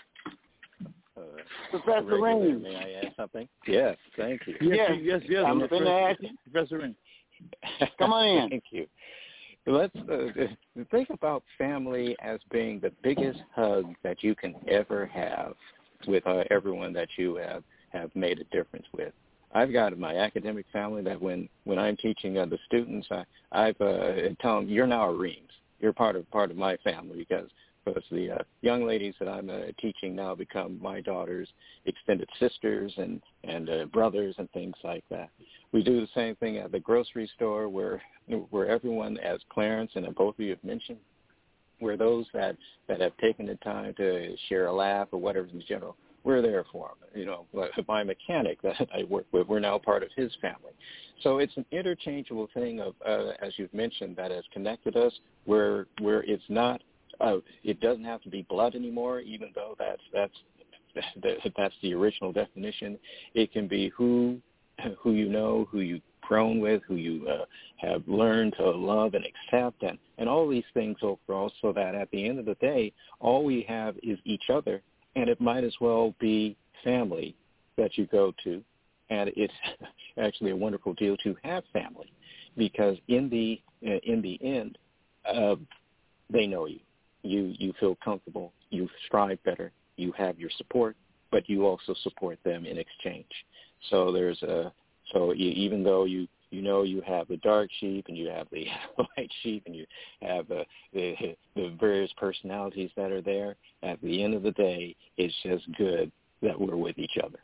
Professor Rain. May I add something? Yes, thank you. Yes. I'm going to ask you. Professor Rain. Come on in. Thank you. Let's think about family as being the biggest hug that you can ever have with everyone that you have made a difference with. I've got my academic family that when I'm teaching the students, I've tell them, you're now a Reams. You're part of my family because the young ladies that I'm teaching now become my daughter's extended sisters and brothers and things like that. We do the same thing at the grocery store where everyone, as Clarence and both of you have mentioned, where those that have taken the time to share a laugh or whatever in general, we're there for them. You know, my mechanic that I work with, we're now part of his family. So it's an interchangeable thing of, as you've mentioned, that has connected us where it's not, it doesn't have to be blood anymore, even though that's the original definition. It can be who you know, who you've grown with, who you have learned to love and accept, and all these things overall, so that at the end of the day, all we have is each other, and it might as well be family that you go to. And it's actually a wonderful deal to have family, because in the end, they know you. You feel comfortable. You strive better. You have your support, but you also support them in exchange. So even though you have the dark sheep and you have the white sheep and you have the various personalities that are there, at the end of the day, it's just good that we're with each other.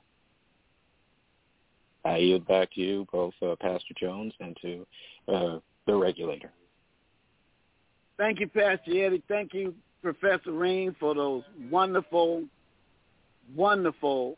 I yield back to you, both Pastor Jones and to the regulator. Thank you, Pastor Eddie. Thank you, Professor Ream, for those wonderful, wonderful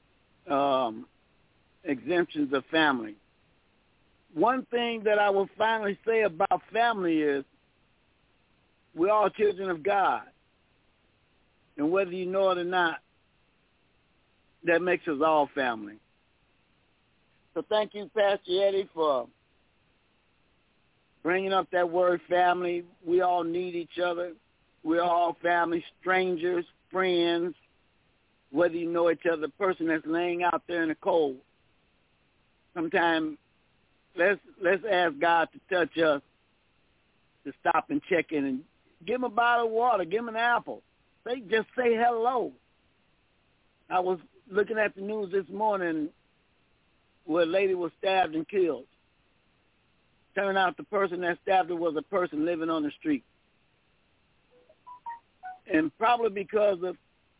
exemptions of family. One thing that I will finally say about family is we're all children of God. And whether you know it or not, that makes us all family. So thank you, Pastor Eddie, for bringing up that word family. We all need each other. We're all family, strangers, friends, whether you know each other, the person that's laying out there in the cold. Sometimes let's ask God to touch us, to stop and check in and give him a bottle of water, give him an apple. Just say hello. I was looking at the news this morning where a lady was stabbed and killed. Turned out the person that stabbed her was a person living on the street. And probably because of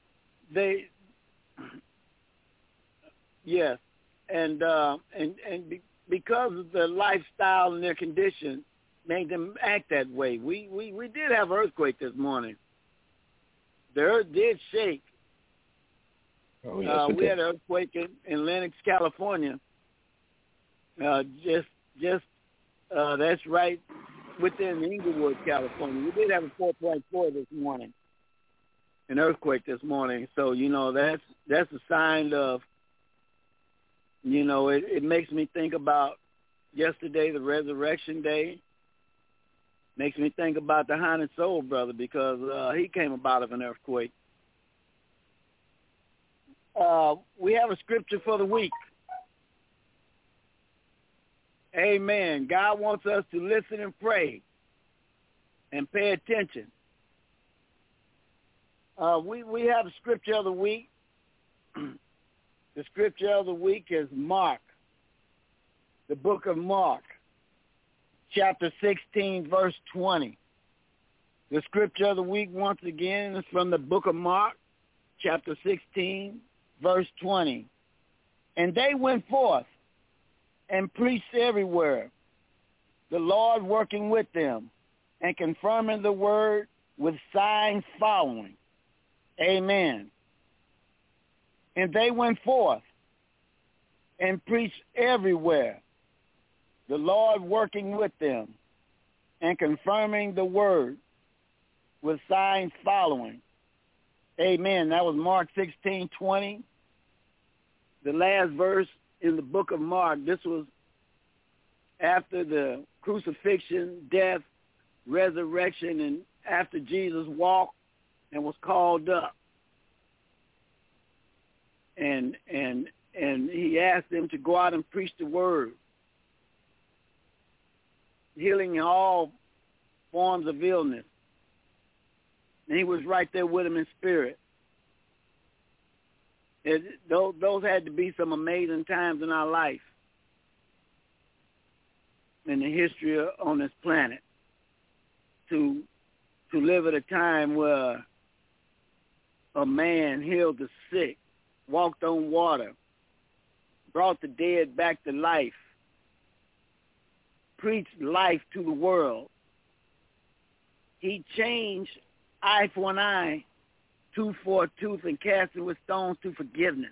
because of the lifestyle and their condition made them act that way. We did have an earthquake this morning. The earth did shake. Oh, yes, we had an earthquake in Lenox, California. That's right within Inglewood, California. We did have a 4.4 this morning, an earthquake this morning. So, that's a sign of, it makes me think about yesterday, the resurrection day. Makes me think about the Haunted Soul Brother because he came about of an earthquake. We have a scripture for the week. Amen. God wants us to listen and pray and pay attention. We have a scripture of the week. The scripture of the week is Mark, the book of Mark, chapter 16, verse 20. The scripture of the week, once again, is from the book of Mark, chapter 16, verse 20. And they went forth and preached everywhere, the Lord working with them and confirming the word with signs following. Amen. And they went forth and preached everywhere, the Lord working with them and confirming the word with signs following. Amen. That was Mark 16:20. The last verse in the book of Mark. This was after the crucifixion, death, resurrection, and after Jesus walked and was called up. And he asked them to go out and preach the word, healing all forms of illness. And he was right there with them in spirit. Those had to be some amazing times in our life, in the history on this planet, to live at a time where a man healed the sick, walked on water, brought the dead back to life, preached life to the world. He changed eye for an eye, tooth for a tooth, and cast it with stones to forgiveness,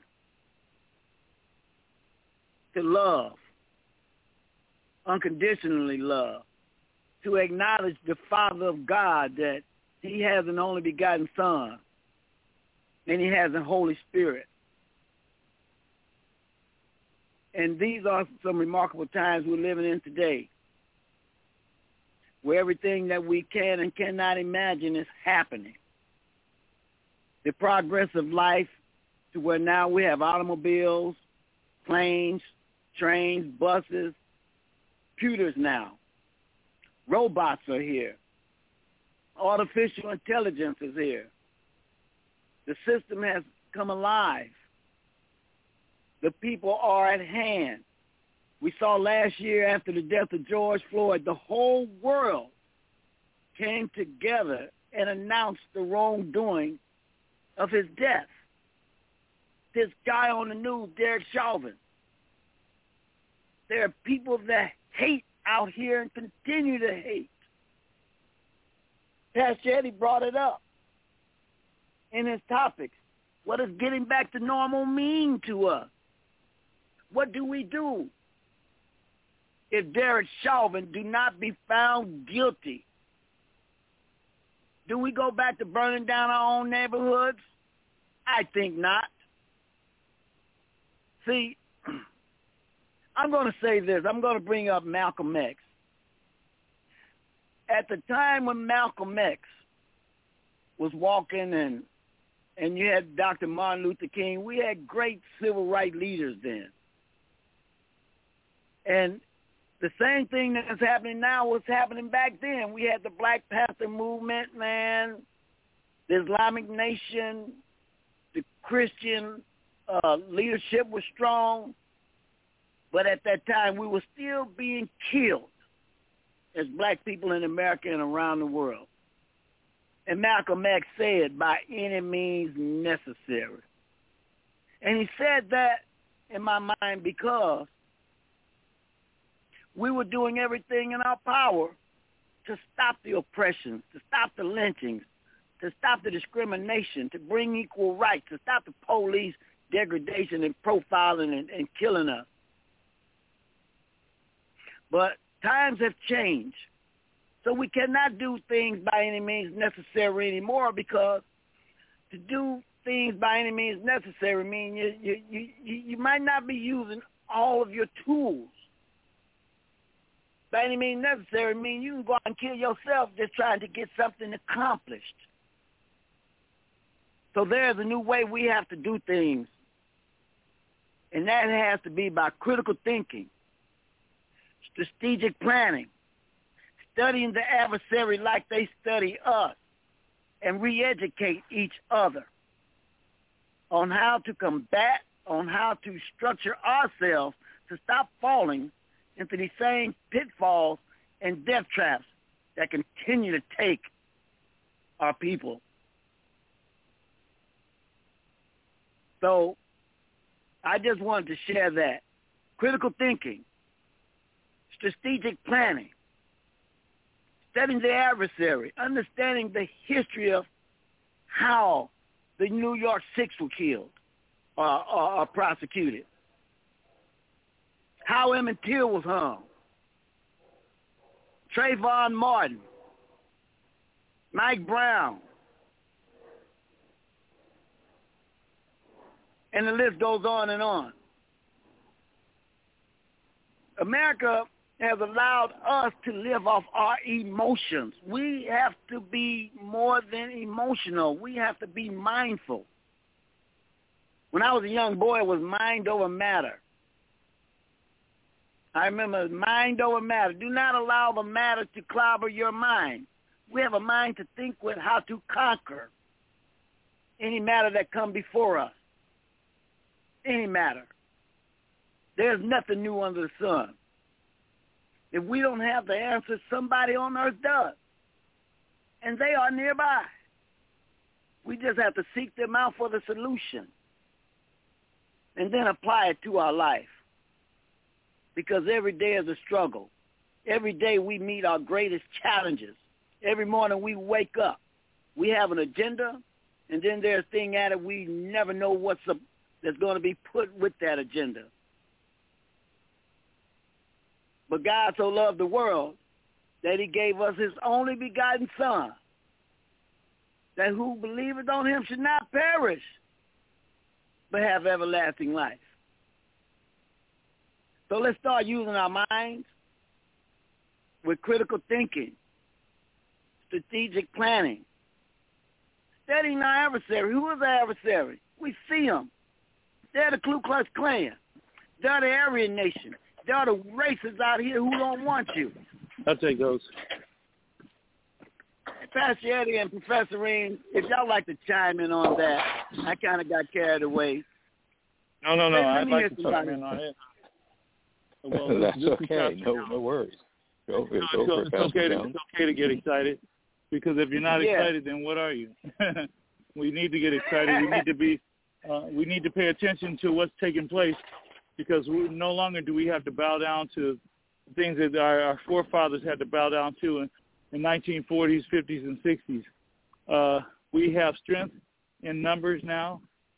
to love, unconditionally love, to acknowledge the Father of God, that he has an only begotten Son, and he has a Holy Spirit. And these are some remarkable times we're living in today, where everything that we can and cannot imagine is happening. The progress of life to where now we have automobiles, planes, trains, buses, computers now. Robots are here. Artificial intelligence is here. The system has come alive. The people are at hand. We saw last year after the death of George Floyd, the whole world came together and announced the wrongdoing of his death. This guy on the news, Derek Chauvin. There are people that hate out here and continue to hate. Pastor Eddie brought it up in his topics. What does getting back to normal mean to us? What do we do if Derek Chauvin do not be found guilty? Do we go back to burning down our own neighborhoods? I think not. See, I'm going to say this. I'm going to bring up Malcolm X. At the time when Malcolm X was walking and you had Dr. Martin Luther King, we had great civil rights leaders then. And the same thing that's happening now was happening back then. We had the Black Panther movement, man, the Islamic Nation, the Christian leadership was strong. But at that time, we were still being killed as black people in America and around the world. And Malcolm X said, by any means necessary. And he said that, in my mind, because we were doing everything in our power to stop the oppressions, to stop the lynchings, to stop the discrimination, to bring equal rights, to stop the police degradation and profiling and killing us. But times have changed. So we cannot do things by any means necessary anymore, because to do things by any means necessary means you might not be using all of your tools. By any means necessary means you can go out and kill yourself just trying to get something accomplished. So there's a new way we have to do things, and that has to be by critical thinking, strategic planning, studying the adversary like they study us, and re-educate each other on how to combat, on how to structure ourselves to stop falling into these same pitfalls and death traps that continue to take our people. So I just wanted to share that. Critical thinking, strategic planning, studying the adversary, understanding the history of how the New York Six were killed or prosecuted, how Emmett Till was hung, Trayvon Martin, Mike Brown, and the list goes on and on. America has allowed us to live off our emotions. We have to be more than emotional. We have to be mindful. When I was a young boy, it was mind over matter. I remember mind over matter. Do not allow the matter to clobber your mind. We have a mind to think with how to conquer any matter that come before us. Any matter. There's nothing new under the sun. If we don't have the answer, somebody on earth does. And they are nearby. We just have to seek them out for the solution and then apply it to our life. Because every day is a struggle. Every day we meet our greatest challenges. Every morning we wake up. We have an agenda, and then there's a thing at it we never know that's going to be put with that agenda. But God so loved the world that he gave us his only begotten Son, that who believeth on him should not perish, but have everlasting life. So let's start using our minds with critical thinking, strategic planning, studying our adversary. Who is our adversary? We see them. They're the Ku Klux Klan. They're the Aryan Nation. They're the racists out here who don't want you. I'll take those. Pastor Eddie and Professor Reams, if y'all like to chime in on that, I kind of got carried away. No. I'd like to chime in on it. Well, that's okay. No worries. It's okay to get excited, because if you're not excited, then what are you? We need to get excited. We need to pay attention to what's taking place, because no longer do we have to bow down to things that our forefathers had to bow down to in 1940s, 50s, and 60s. We have strength in numbers now.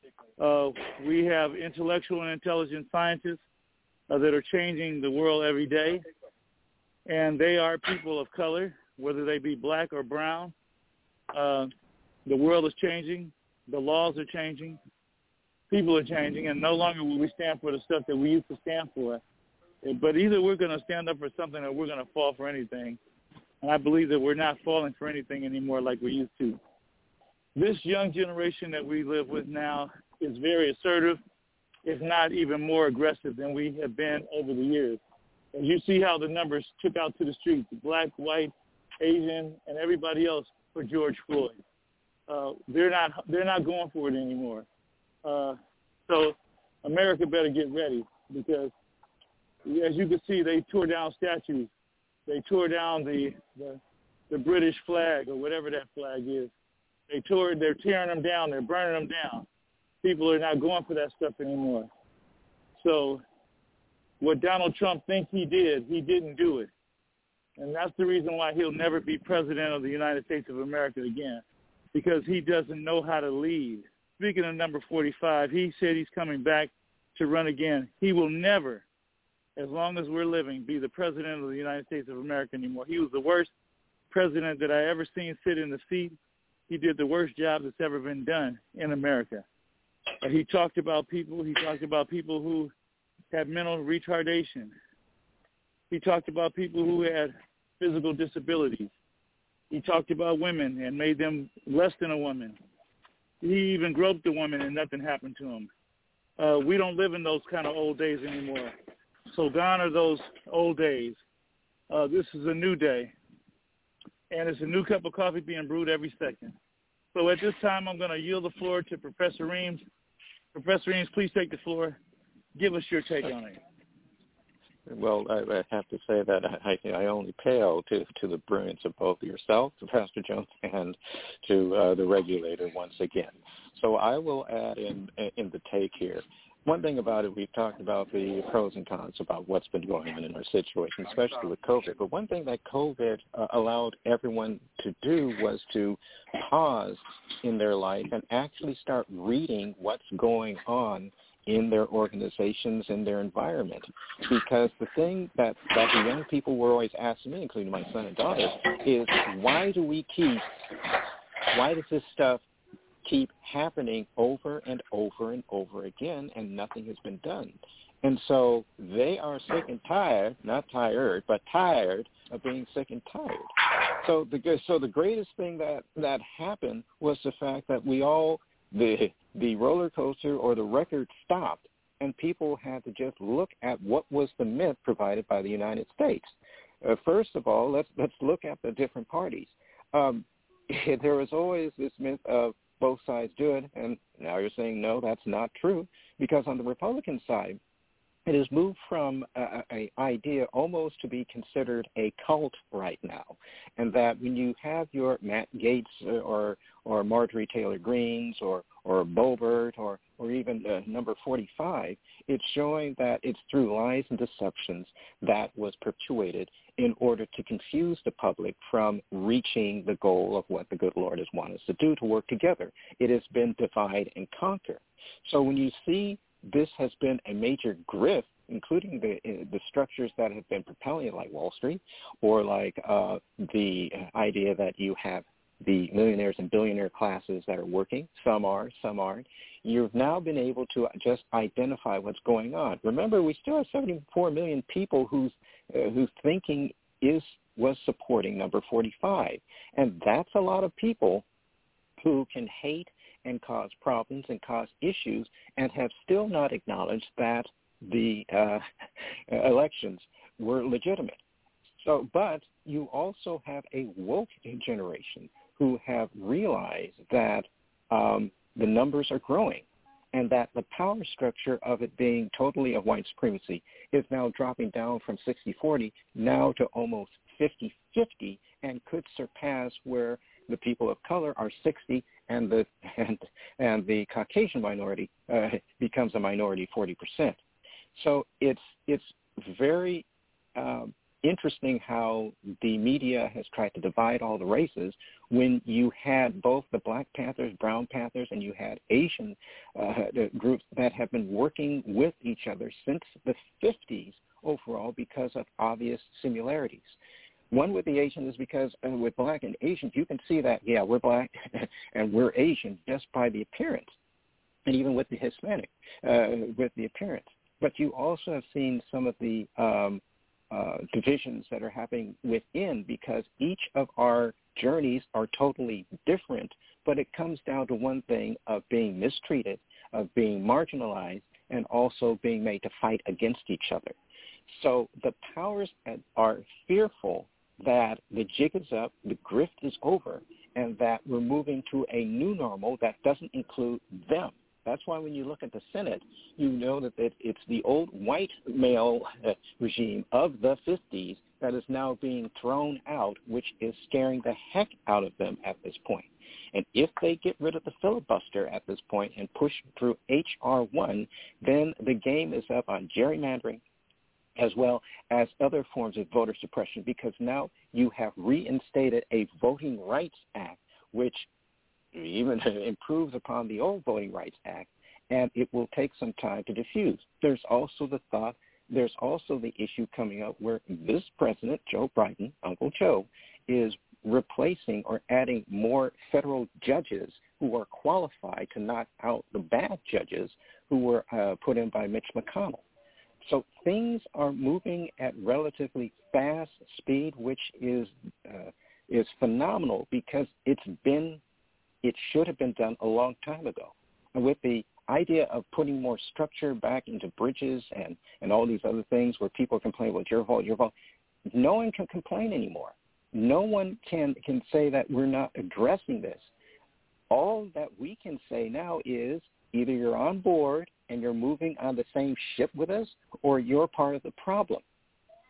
We have intellectual and intelligent scientists that are changing the world every day, and they are people of color, whether they be black or brown. The world is changing. The laws are changing. People are changing, and no longer will we stand for the stuff that we used to stand for. But either we're going to stand up for something or we're going to fall for anything. And I believe that we're not falling for anything anymore like we used to. This young generation that we live with now is very assertive, if not even more aggressive than we have been over the years. And you see how the numbers took out to the streets, black, white, Asian, and everybody else for George Floyd. They're not going for it anymore. So America better get ready, because as you can see, they tore down statues. They tore down the British flag, or whatever that flag is. They're tearing them down. They're burning them down. People are not going for that stuff anymore. So what Donald Trump thinks he did, he didn't do it. And that's the reason why he'll never be president of the United States of America again, because he doesn't know how to lead. Speaking of number 45, he said he's coming back to run again. He will never, as long as we're living, be the president of the United States of America anymore. He was the worst president that I ever seen sit in the seat. He did the worst job that's ever been done in America. He talked about people. He talked about people who had mental retardation. He talked about people who had physical disabilities. He talked about women and made them less than a woman. He even groped a woman and nothing happened to him. We don't live in those kind of old days anymore. So gone are those old days. This is a new day, and it's a new cup of coffee being brewed every second. So at this time, I'm going to yield the floor to Professor Reams. Professor Reams, please take the floor. Give us your take on it. Well, I have to say that I only pale to the brilliance of both yourself, Pastor Jones, and to the regulator once again. So I will add in the take here one thing about it, we've talked about the pros and cons about what's been going on in our situation, especially with COVID. But one thing that COVID allowed everyone to do was to pause in their life and actually start reading what's going on in their organizations, in their environment. Because the thing that the young people were always asking me, including my son and daughter, is why does this stuff keep happening over and over and over again, and nothing has been done? And so they are sick and tired, not tired, but tired of being sick and tired. So the greatest thing that happened was the fact that the roller coaster or the record stopped, and people had to just look at what was the myth provided by the United States. First of all, let's look at the different parties. There was always this myth of both sides do it, and now you're saying, no, that's not true, because on the Republican side, it has moved from an idea almost to be considered a cult right now, and that when you have your Matt Gaetz or Marjorie Taylor Greens or Boebert or even number 45, it's showing that it's through lies and deceptions that was perpetuated in order to confuse the public from reaching the goal of what the good Lord has wanted us to do, to work together. It has been divide and conquer. So when you see this has been a major grift, including the structures that have been propelling it, like Wall Street, or like the idea that you have the millionaires and billionaire classes that are working. Some are, some aren't. You've now been able to just identify what's going on. Remember, we still have 74 million people whose thinking was supporting number 45, and that's a lot of people who can hate and cause problems and cause issues and have still not acknowledged that the elections were legitimate. So, but you also have a woke generation who have realized that the numbers are growing and that the power structure of it being totally of white supremacy is now dropping down from 60-40 now to almost 50-50 and could surpass where the people of color are 60 and the Caucasian minority becomes a minority 40%. So it's very interesting how the media has tried to divide all the races when you had both the Black Panthers, Brown Panthers, and you had Asian groups that have been working with each other since the 50s overall because of obvious similarities. One with the Asian is because with Black and Asians, you can see that, yeah, we're Black and we're Asian just by the appearance, and even with the Hispanic, with the appearance. But you also have seen some of the divisions that are happening within because each of our journeys are totally different, but it comes down to one thing of being mistreated, of being marginalized, and also being made to fight against each other. So the powers are fearful that the jig is up, the grift is over, and that we're moving to a new normal that doesn't include them. That's why when you look at the Senate, you know that it's the old white male regime of the 50s that is now being thrown out, which is scaring the heck out of them at this point. And if they get rid of the filibuster at this point and push through H.R. 1, then the game is up on gerrymandering as well as other forms of voter suppression, because now you have reinstated a Voting Rights Act, which even improves upon the old Voting Rights Act, and it will take some time to diffuse. There's also the issue coming up where this president, Joe Biden, Uncle Joe, is replacing or adding more federal judges who are qualified to knock out the bad judges who were put in by Mitch McConnell. So things are moving at relatively fast speed, which is phenomenal because it should have been done a long time ago. And with the idea of putting more structure back into bridges and all these other things where people complain, well, your fault, no one can complain anymore. No one can say that we're not addressing this. All that we can say now is either you're on board and you're moving on the same ship with us, or you're part of the problem.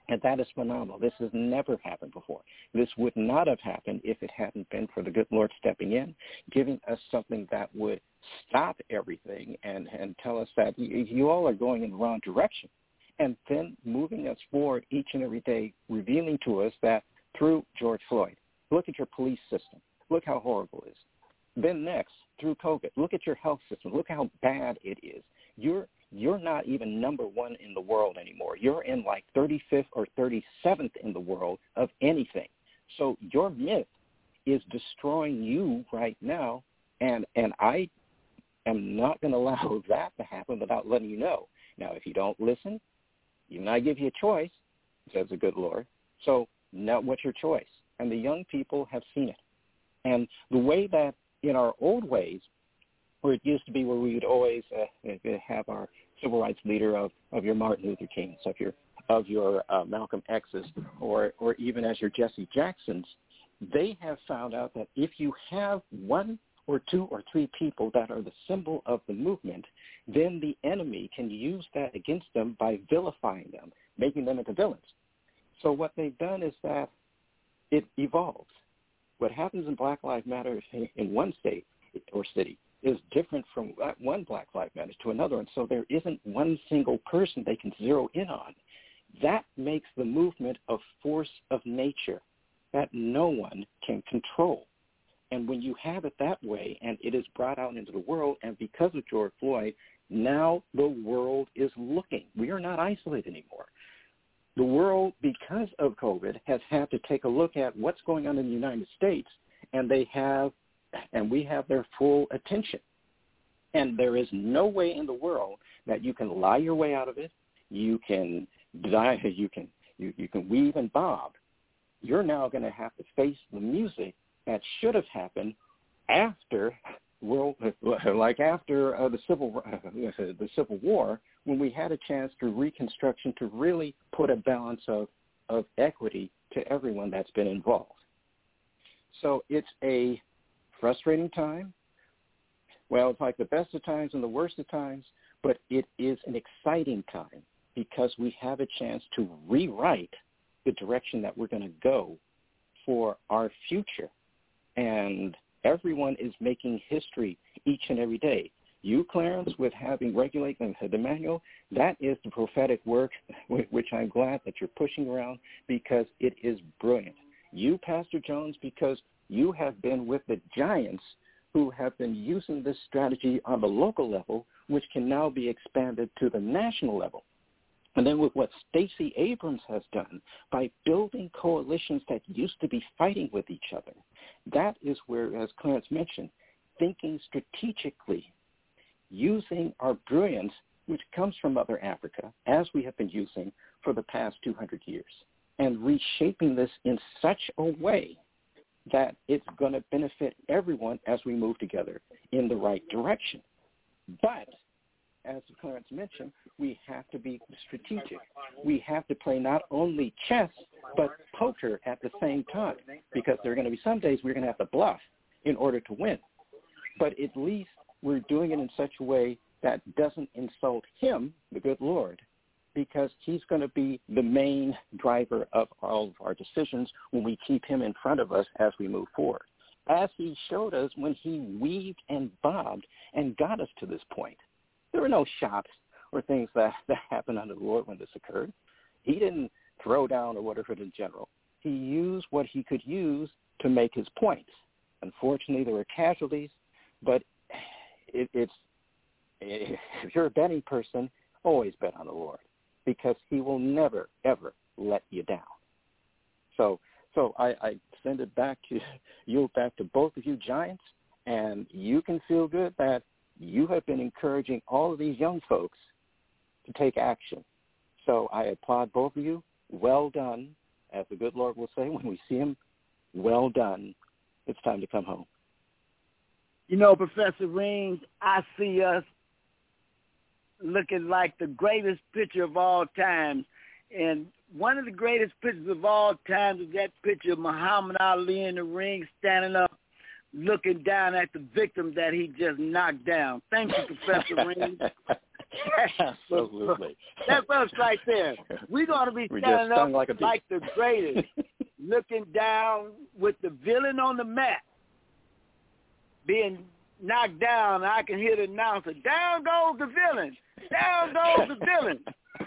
And that is phenomenal. This has never happened before. This would not have happened if it hadn't been for the good Lord stepping in, giving us something that would stop everything and tell us that you all are going in the wrong direction. And then moving us forward each and every day, revealing to us that through George Floyd, look at your police system. Look how horrible it is. Then next, through COVID, look at your health system. Look how bad it is. You're not even number one in the world anymore. You're in like 35th or 37th in the world of anything. So your myth is destroying you right now, and I am not going to allow that to happen without letting you know. Now, if you don't listen, even I give you a choice, says the good Lord. So now what's your choice? And the young people have seen it. And the way that in our old ways, where it used to be where we would always have our civil rights leader of your Martin Luther Kings, of your Malcolm X's, or even as your Jesse Jacksons, they have found out that if you have one or two or three people that are the symbol of the movement, then the enemy can use that against them by vilifying them, making them into villains. So what they've done is that it evolves. What happens in Black Lives Matter in one state or city is different from one Black Lives Matter to another, and so there isn't one single person they can zero in on. That makes the movement a force of nature that no one can control. And when you have it that way, and it is brought out into the world, and because of George Floyd, now the world is looking. We are not isolated anymore. The world, because of COVID, has had to take a look at what's going on in the United States, and we have their full attention. And there is no way in the world that you can lie your way out of it. You can die. You can weave and bob. You're now going to have to face the music that should have happened after the Civil War, when we had a chance through Reconstruction to really put a balance of equity to everyone that's been involved. So it's a frustrating time. Well, it's like the best of times and the worst of times, but it is an exciting time because we have a chance to rewrite the direction that we're going to go for our future. And everyone is making history each and every day. You, Clarence, with having Regulate the Manual, that is the prophetic work, which I'm glad that you're pushing around because it is brilliant. You, Pastor Jones, because you have been with the giants who have been using this strategy on the local level, which can now be expanded to the national level. And then with what Stacey Abrams has done by building coalitions that used to be fighting with each other, that is where, as Clarence mentioned, thinking strategically, using our brilliance, which comes from Mother Africa, as we have been using for the past 200 years, and reshaping this in such a way that it's going to benefit everyone as we move together in the right direction. But as Clarence mentioned, we have to be strategic. We have to play not only chess, but poker at the same time, because there are going to be some days we're going to have to bluff in order to win. But at least we're doing it in such a way that doesn't insult him, the good Lord, because he's going to be the main driver of all of our decisions when we keep him in front of us as we move forward, as he showed us when he weaved and bobbed and got us to this point. There were no shots or things that happened under the Lord when this occurred. He didn't throw down or whatever in general. He used what he could use to make his points. Unfortunately, there were casualties, but if you're a betting person, always bet on the Lord, because he will never, ever let you down. So I send it back to you, back to both of you giants, and you can feel good that you have been encouraging all of these young folks to take action. So I applaud both of you. Well done, as the good Lord will say when we see him. Well done. It's time to come home. You know, Professor Rings, I see us looking like the greatest pitcher of all time. And one of the greatest pitchers of all time is that picture of Muhammad Ali in the ring, standing up, looking down at the victim that he just knocked down. Thank you, Professor Rings. Absolutely. That's us right there. We're going to be standing up like the greatest, looking down with the villain on the mat, being knocked down. I can hear the announcer, down goes the villain. Down goes the villain.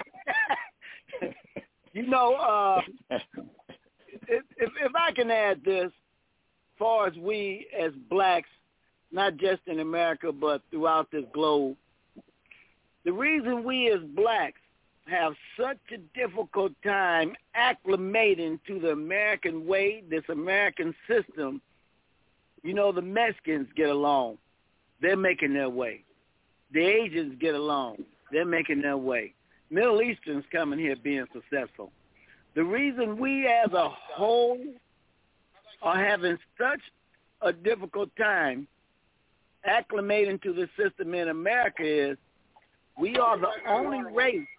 If I can add this, as far as we as blacks, not just in America but throughout this globe, the reason we as blacks have such a difficult time acclimating to the American way, this American system, the Mexicans get along. They're making their way. The Asians get along. They're making their way. Middle Easterns coming here being successful. The reason we as a whole are having such a difficult time acclimating to the system in America is we are the only race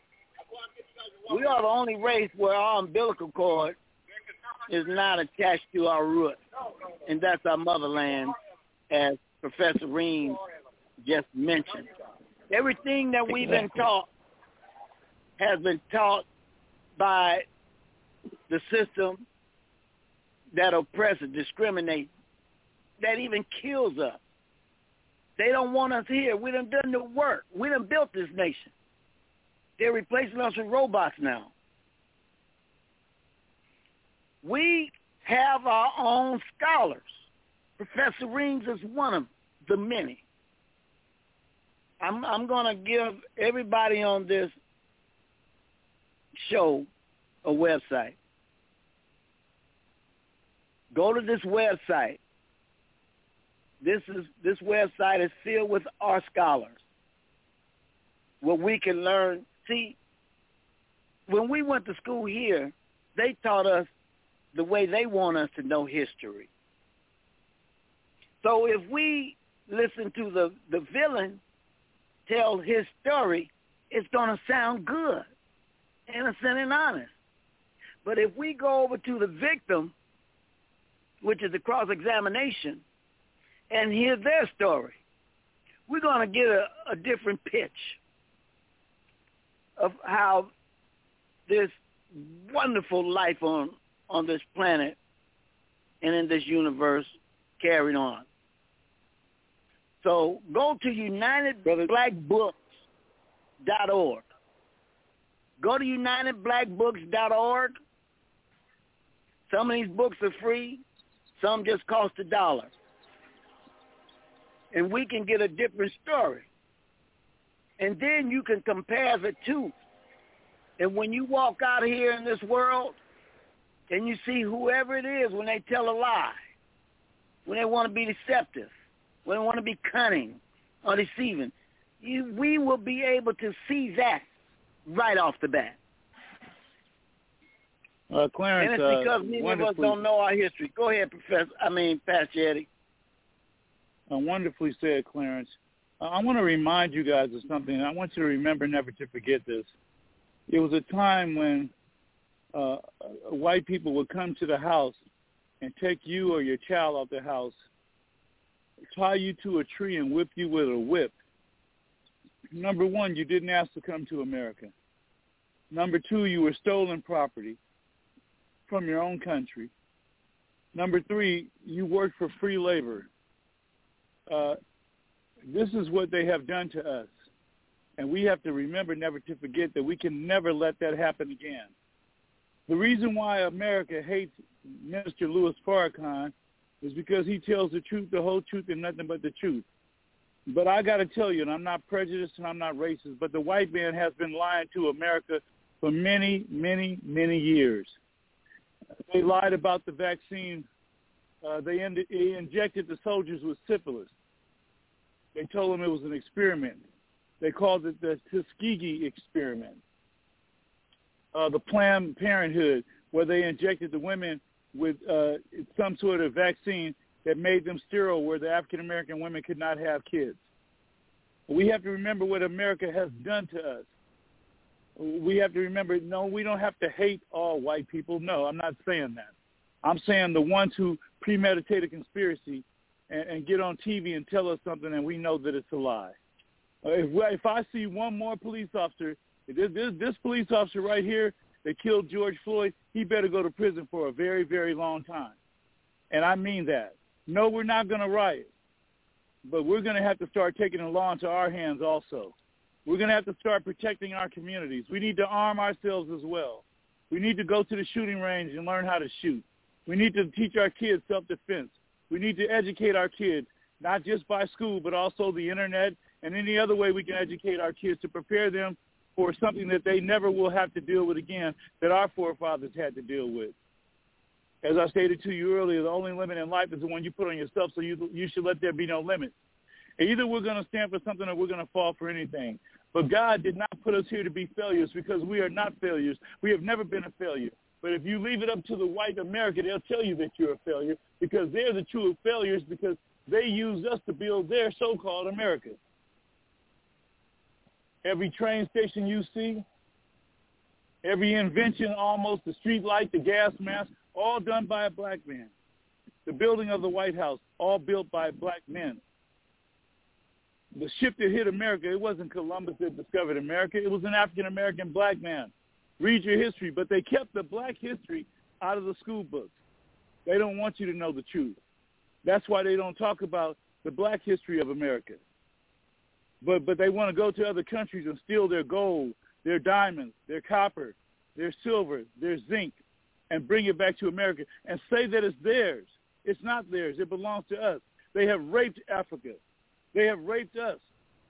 where our umbilical cord is not attached to our root, and that's our motherland, as Professor Reams just mentioned. Everything that we've been taught has been taught by the system that oppresses, discriminates, that even kills us. They don't want us here. We done the work. We done built this nation. They're replacing us with robots now. We have our own scholars. Professor Reams is one of the many. I'm going to give everybody on this show a website. Go to this website. This website is filled with our scholars, where we can learn. See, when we went to school here, they taught us the way they want us to know history. So if we listen to the villain tell his story, it's going to sound good, innocent and honest. But if we go over to the victim, which is the cross-examination, and hear their story, we're going to get a different pitch of how this wonderful life on this planet and in this universe carried on. So go to UnitedBlackBooks.org. Go to UnitedBlackBooks.org. Some of these books are free. Some just cost $1. And we can get a different story. And then you can compare the two. And when you walk out here in this world and you see whoever it is when they tell a lie, when they want to be deceptive, when they want to be cunning or deceiving, we will be able to see that right off the bat. Clarence, and it's because many of us don't know our history. Go ahead, Pastor Eddie. Wonderfully said, Clarence. I want to remind you guys of something. I want you to remember never to forget this. It was a time when white people would come to the house and take you or your child out the house, tie you to a tree and whip you with a whip. Number one, you didn't ask to come to America. Number two, you were stolen property from your own country. Number three, you worked for free labor. This is what they have done to us. And we have to remember never to forget that we can never let that happen again. The reason why America hates Minister Louis Farrakhan is because he tells the truth, the whole truth, and nothing but the truth. But I got to tell you, and I'm not prejudiced and I'm not racist, but the white man has been lying to America for many, many, many years. They lied about the vaccine. They injected the soldiers with syphilis. They told them it was an experiment. They called it the Tuskegee experiment. The Planned Parenthood, where they injected the women with some sort of vaccine that made them sterile, where the African-American women could not have kids. We have to remember what America has done to us. We have to remember, no, we don't have to hate all white people. No, I'm not saying that. I'm saying the ones who premeditate a conspiracy and get on TV and tell us something and we know that it's a lie. If I see one more police officer, this police officer right here that killed George Floyd, he better go to prison for a very, very long time. And I mean that. No, we're not going to riot, but we're going to have to start taking the law into our hands also. We're going to have to start protecting our communities. We need to arm ourselves as well. We need to go to the shooting range and learn how to shoot. We need to teach our kids self-defense. We need to educate our kids, not just by school, but also the internet and any other way we can educate our kids to prepare them for something that they never will have to deal with again, that our forefathers had to deal with. As I stated to you earlier, the only limit in life is the one you put on yourself, so you should let there be no limit. Either we're going to stand for something or we're going to fall for anything. But God did not put us here to be failures, because we are not failures. We have never been a failure. But if you leave it up to the white America, they'll tell you that you're a failure, because they're the true failures, because they used us to build their so-called America. Every train station you see, every invention almost, the street light, the gas mask, all done by a black man. The building of the White House, all built by black men. The ship that hit America, it wasn't Columbus that discovered America. It was an African-American black man. Read your history, but they kept the black history out of the school books. They don't want you to know the truth. That's why they don't talk about the black history of America. But they want to go to other countries and steal their gold, their diamonds, their copper, their silver, their zinc, and bring it back to America and say that it's theirs. It's not theirs. It belongs to us. They have raped Africa. They have raped us.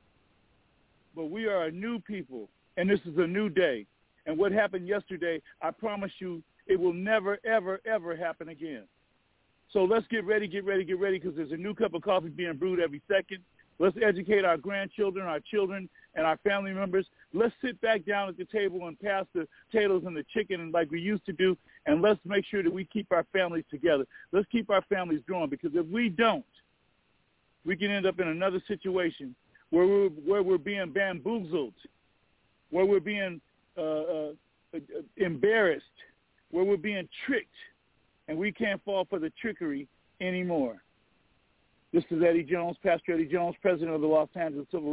But we are a new people, and this is a new day. And what happened yesterday, I promise you, it will never, ever, ever happen again. So let's get ready, because there's a new cup of coffee being brewed every second. Let's educate our grandchildren, our children, and our family members. Let's sit back down at the table and pass the potatoes and the chicken like we used to do, and let's make sure that we keep our families together. Let's keep our families growing, because if we don't, we can end up in another situation where we're being bamboozled, where we're being embarrassed, where we're being tricked, and we can't fall for the trickery anymore. This is Eddie Jones, Pastor Eddie Jones, president of the Los Angeles Civil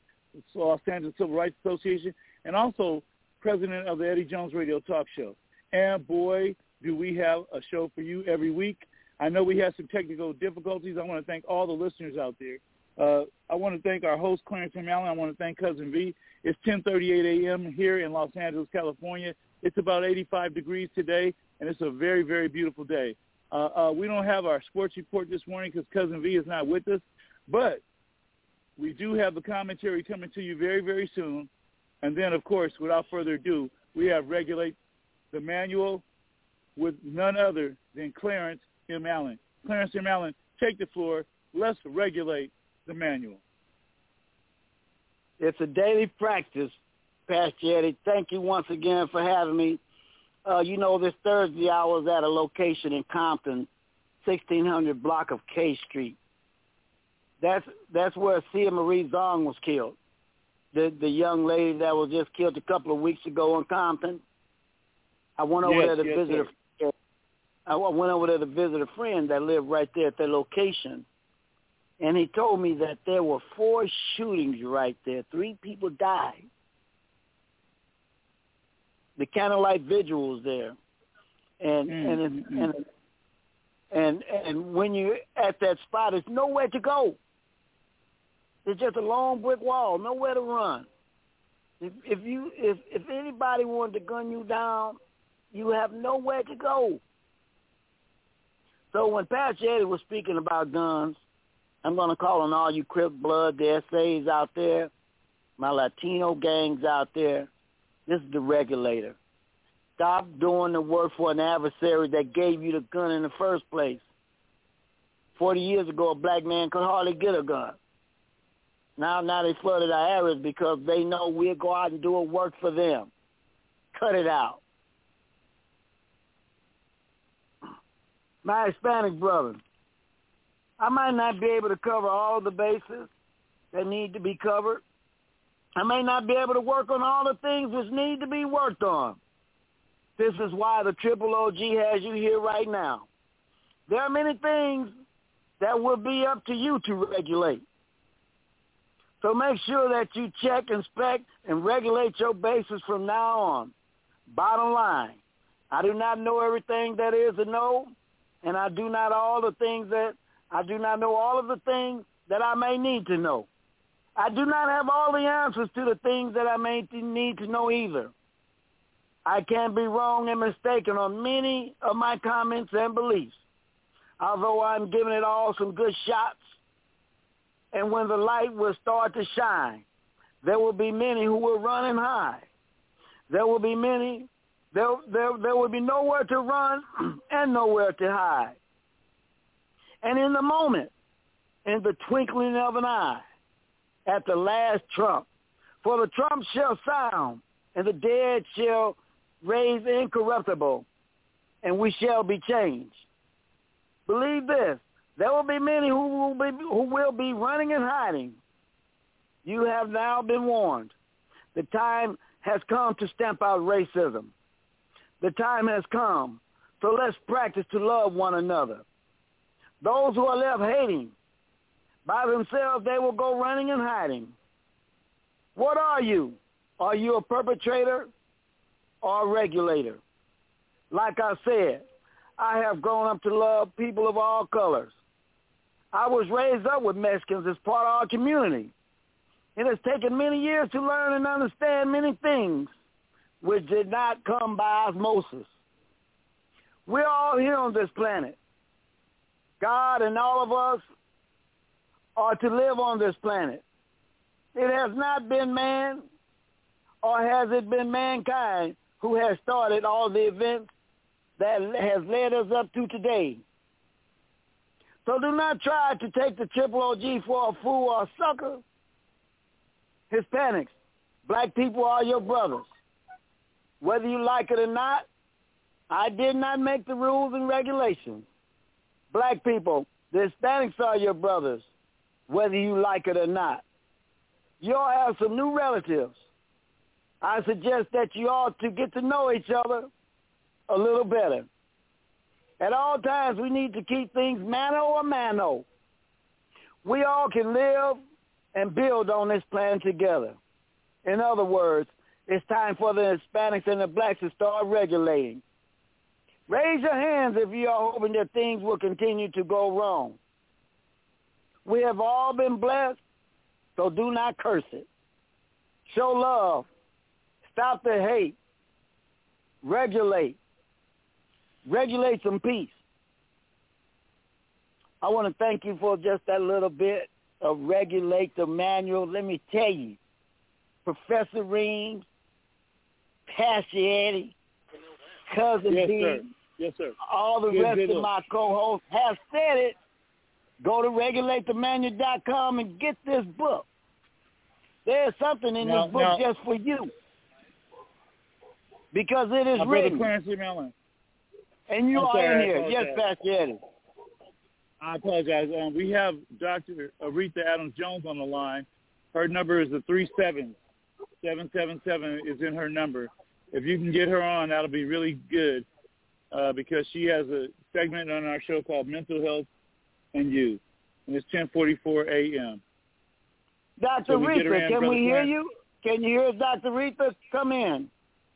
Rights Association, and also president of the Eddie Jones Radio Talk Show. And boy, do we have a show for you every week. I know we had some technical difficulties. I want to thank all the listeners out there. I want to thank our host, Clarence M. Allen. I want to thank Cousin V. It's 10:38 a.m. here in Los Angeles, California. It's about 85 degrees today, and it's a very, very beautiful day. We don't have our sports report this morning because Cousin V is not with us, but we do have the commentary coming to you very, very soon. And then, of course, without further ado, we have Regulate the Manual with none other than Clarence M. Allen. Clarence M. Allen, take the floor. Let's regulate the manual. It's a daily practice, Pastor Eddie. Thank you once again for having me. This Thursday I was at a location in Compton, 1600 block of K Street. That's where Sia Marie Zong was killed. The young lady that was just killed a couple of weeks ago in Compton. I went over there to visit her. I went over there to visit a friend that lived right there at their location. And he told me that there were 4 shootings right there. 3 people died. The candlelight vigil was there. And when you're at that spot, there's nowhere to go. There's just a long brick wall, nowhere to run. If anybody wanted to gun you down, you have nowhere to go. So when Pastor Eddie was speaking about guns, I'm going to call on all you Crip Blood, the SAs out there, my Latino gangs out there. This is the regulator. Stop doing the work for an adversary that gave you the gun in the first place. 40 years ago, a black man could hardly get a gun. Now they flooded our areas because they know we'll go out and do a work for them. Cut it out. My Hispanic brother, I might not be able to cover all the bases that need to be covered. I may not be able to work on all the things which need to be worked on. This is why the Triple OG has you here right now. There are many things that will be up to you to regulate. So make sure that you check, inspect, and regulate your bases from now on. Bottom line, I do not know everything that is to know, and I do not know all of the things that I may need to know. I do not have all the answers to the things that I may need to know either. I can be wrong and mistaken on many of my comments and beliefs, although I'm giving it all some good shots. And when the light will start to shine, there will be many who will run and hide. There will be many, there will be nowhere to run and nowhere to hide. And in the moment, in the twinkling of an eye, at the last trump, for the trump shall sound, and the dead shall raise incorruptible, and we shall be changed. Believe this, there will be many who will be running and hiding. You have now been warned. The time has come to stamp out racism. The time has come, so let's practice to love one another. Those who are left hating, by themselves they will go running and hiding. What are you? Are you a perpetrator or a regulator? Like I said, I have grown up to love people of all colors. I was raised up with Mexicans as part of our community. It has taken many years to learn and understand many things which did not come by osmosis. We're all here on this planet. God and all of us are to live on this planet. It has not been man, or has it been mankind who has started all the events that has led us up to today. So do not try to take the triple OG for a fool or a sucker. Hispanics, black people are your brothers. Whether you like it or not, I did not make the rules and regulations. Black people, the Hispanics are your brothers, whether you like it or not. You all have some new relatives. I suggest that you ought to get to know each other a little better. At all times, we need to keep things mano a mano. We all can live and build on this plan together. In other words, it's time for the Hispanics and the blacks to start regulating. Raise your hands if you are hoping that things will continue to go wrong. We have all been blessed, so do not curse it. Show love. Stop the hate. Regulate. Regulate some peace. I want to thank you for just that little bit of regulate the manual. Let me tell you, Professor Reams, Pastor Eddie, Cousin D, yes, sir. all the rest of my co-hosts have said it. Go to regulathemanual.com and get this book. There's something in this book just for you. Because it is written. Brother Clarence Mellon. And you are in here. Yes, Pastor Eddie. I apologize. We have Dr. Aretha Adams-Jones on the line. Her number is the 37777 is in her number. If you can get her on, that'll be really good because she has a segment on our show called Mental Health and Youth, and it's 10:44 a.m. Dr. Aretha, can we hear you? Can you hear us, Dr. Aretha? Come in.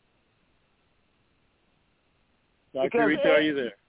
Dr. Aretha, are you there?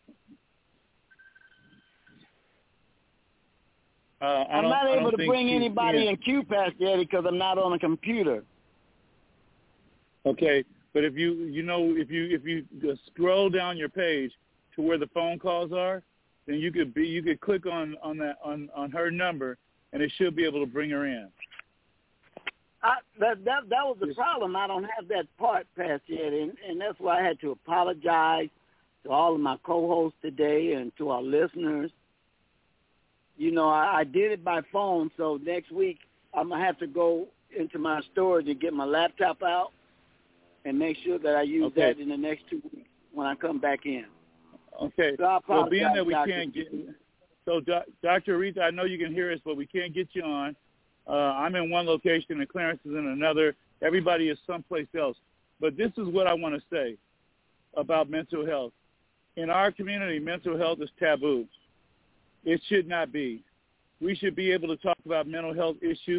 I'm not able to bring anybody in queue, Pastor Eddie, because I'm not on a computer. Okay, but if you scroll down your page to where the phone calls are, then you could click on her number, and it should be able to bring her in. That was the problem. I don't have that part, Pastor Eddie, and that's why I had to apologize to all of my co-hosts today and to our listeners. You know, I did it by phone, so next week I'm going to have to go into my storage and get my laptop out and make sure that I use that in the next 2 weeks when I come back in. Okay. So well, being that we can't get – so, Dr. Aretha, I know you can hear us, but we can't get you on. I'm in one location and Clarence is in another. Everybody is someplace else. But this is what I want to say about mental health. In our community, mental health is taboo. It should not be. We should be able to talk about mental health issues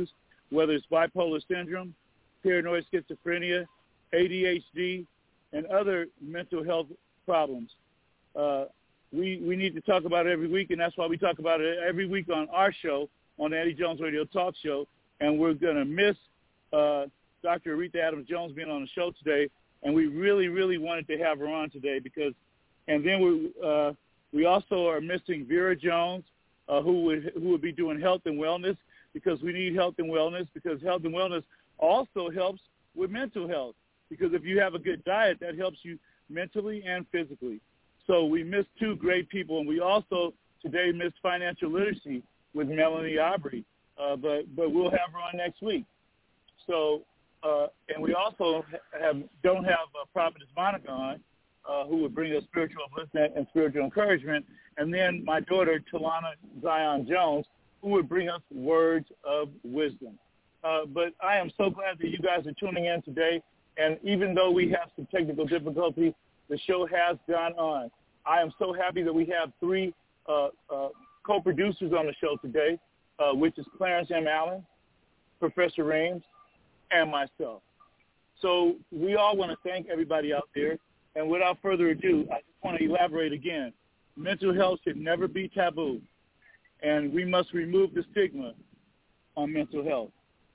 whether it's bipolar syndrome, paranoid schizophrenia, ADHD, and other mental health problems. We need to talk about it every week, and that's why we talk about it every week on our show, on the Eddie Jones Radio Talk Show. And we're going to miss Dr. Aretha Adams Jones being on the show today, and we really, really wanted to have her on today because, and then we also are missing Vera Jones, who would be doing health and wellness, because we need health and wellness, because health and wellness also helps with mental health, because if you have a good diet, that helps you mentally and physically. So we missed two great people, and we also today missed financial literacy with Melanie Aubrey, but we'll have her on next week. So, and we also don't have Prophetess Monica on, who would bring us spiritual upliftment and spiritual encouragement, and then my daughter, Talana Zion Jones, who would bring us words of wisdom. But I am so glad that you guys are tuning in today, and even though we have some technical difficulties, the show has gone on. I am so happy that we have three co-producers on the show today, which is Clarence M. Allen, Professor Reams, and myself. So we all want to thank everybody out there. And without further ado, I just want to elaborate again. Mental health should never be taboo, and we must remove the stigma on mental health.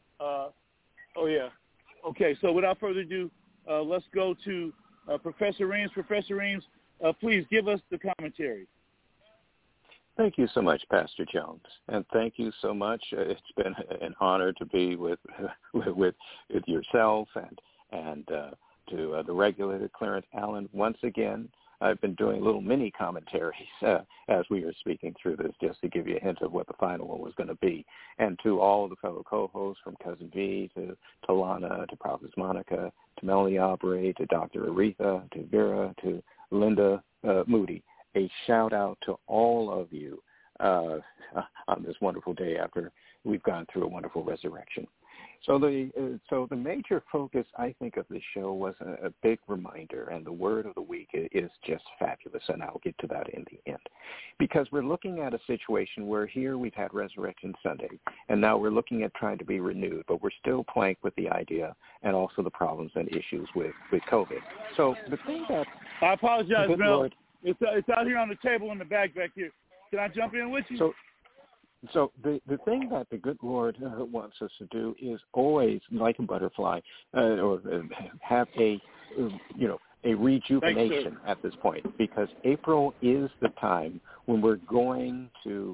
Okay, so without further ado, let's go to Professor Reams. Professor Reams, please give us the commentary. Thank you so much, Pastor Jones, and thank you so much. It's been an honor to be with yourself and to the regulator Clarence Allen once again. I've been doing little mini commentaries as we were speaking through this, just to give you a hint of what the final one was going to be. And to all of the fellow co-hosts, from Cousin V to Talana to Prophetess Monica to Melanie Aubrey to Dr. Aretha to Vera to Linda Moody, a shout out to all of you on this wonderful day after we've gone through a wonderful resurrection. So the major focus, I think, of this show was a big reminder, and the word of the week is just fabulous, and I'll get to that in the end. Because we're looking at a situation where here we've had Resurrection Sunday, and now we're looking at trying to be renewed, but we're still plagued with the idea and also the problems and issues with COVID. So the thing that... I apologize, Mel. It's out here on the table in the back here. Can I jump in with you? So the thing that the good Lord wants us to do is always, like a butterfly, or have a rejuvenation at this point, because April is the time when we're going to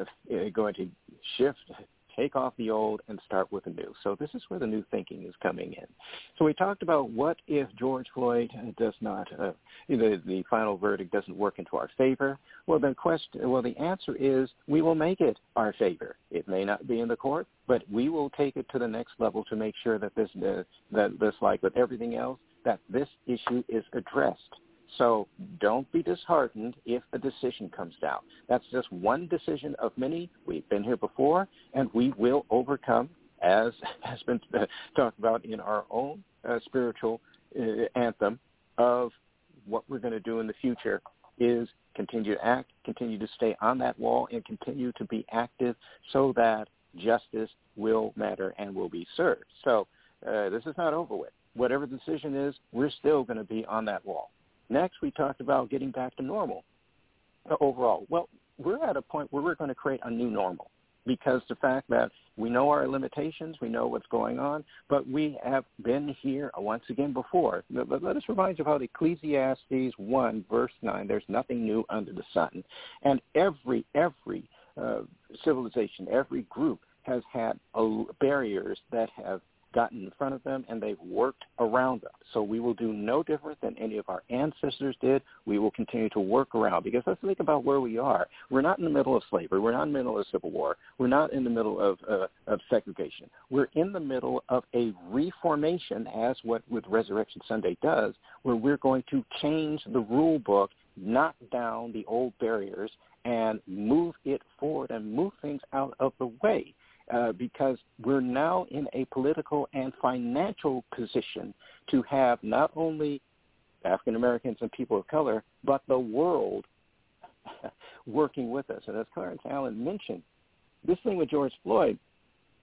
shift, take off the old, and start with the new. So this is where the new thinking is coming in. So we talked about what if George Floyd does not, the final verdict doesn't work into our favor. Well, the answer is we will make it our favor. It may not be in the court, but we will take it to the next level to make sure that this, like with everything else, that this issue is addressed. So don't be disheartened if a decision comes down. That's just one decision of many. We've been here before, and we will overcome, as has been talked about in our own spiritual anthem of what we're going to do in the future is continue to act, continue to stay on that wall, and continue to be active so that justice will matter and will be served. So this is not over with. Whatever the decision is, we're still going to be on that wall. Next, we talked about getting back to normal overall. Well, we're at a point where we're going to create a new normal, because the fact that we know our limitations, we know what's going on, but we have been here once again before. But let us remind you about Ecclesiastes 1, verse 9, there's nothing new under the sun. And every civilization, every group has had barriers that have gotten in front of them, and they've worked around them. So we will do no different than any of our ancestors did. We will continue to work around, because let's think about where we are. We're not in the middle of slavery. We're not in the middle of civil war. We're not in the middle of segregation. We're in the middle of a reformation, as what with Resurrection Sunday does, where we're going to change the rule book, knock down the old barriers, and move it forward and move things out of the way. Because we're now in a political and financial position to have not only African Americans and people of color, but the world working with us. And as Clarence Allen mentioned, this thing with George Floyd,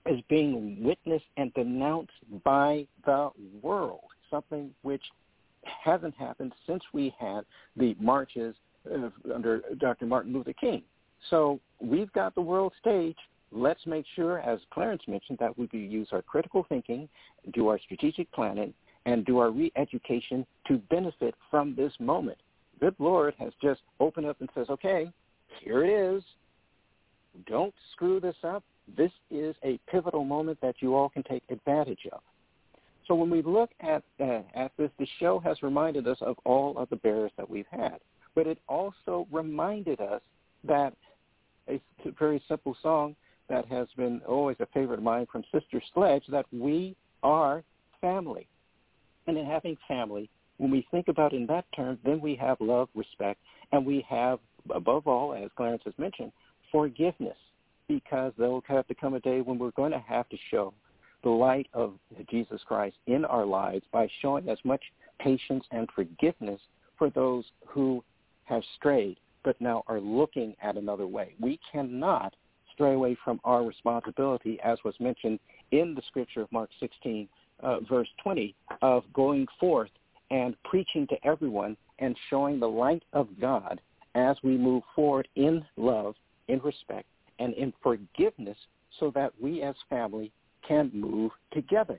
is being witnessed and denounced by the world, something which hasn't happened since we had the marches under Dr. Martin Luther King. So we've got the world stage. Let's make sure, as Clarence mentioned, that we use our critical thinking, do our strategic planning, and do our re-education to benefit from this moment. Good Lord has just opened up and says, okay, here it is. Don't screw this up. This is a pivotal moment that you all can take advantage of. So when we look at this, the show has reminded us of all of the bears that we've had. But it also reminded us that a very simple song that has been always a favorite of mine from Sister Sledge, that we are family. And in having family, when we think about it in that term, then we have love, respect, and we have, above all, as Clarence has mentioned, forgiveness, because there will have to come a day when we're going to have to show the light of Jesus Christ in our lives by showing as much patience and forgiveness for those who have strayed but now are looking at another way. We cannot stray away from our responsibility, as was mentioned in the scripture of Mark 16, verse 20, of going forth and preaching to everyone and showing the light of God as we move forward in love, in respect, and in forgiveness, so that we as family can move together.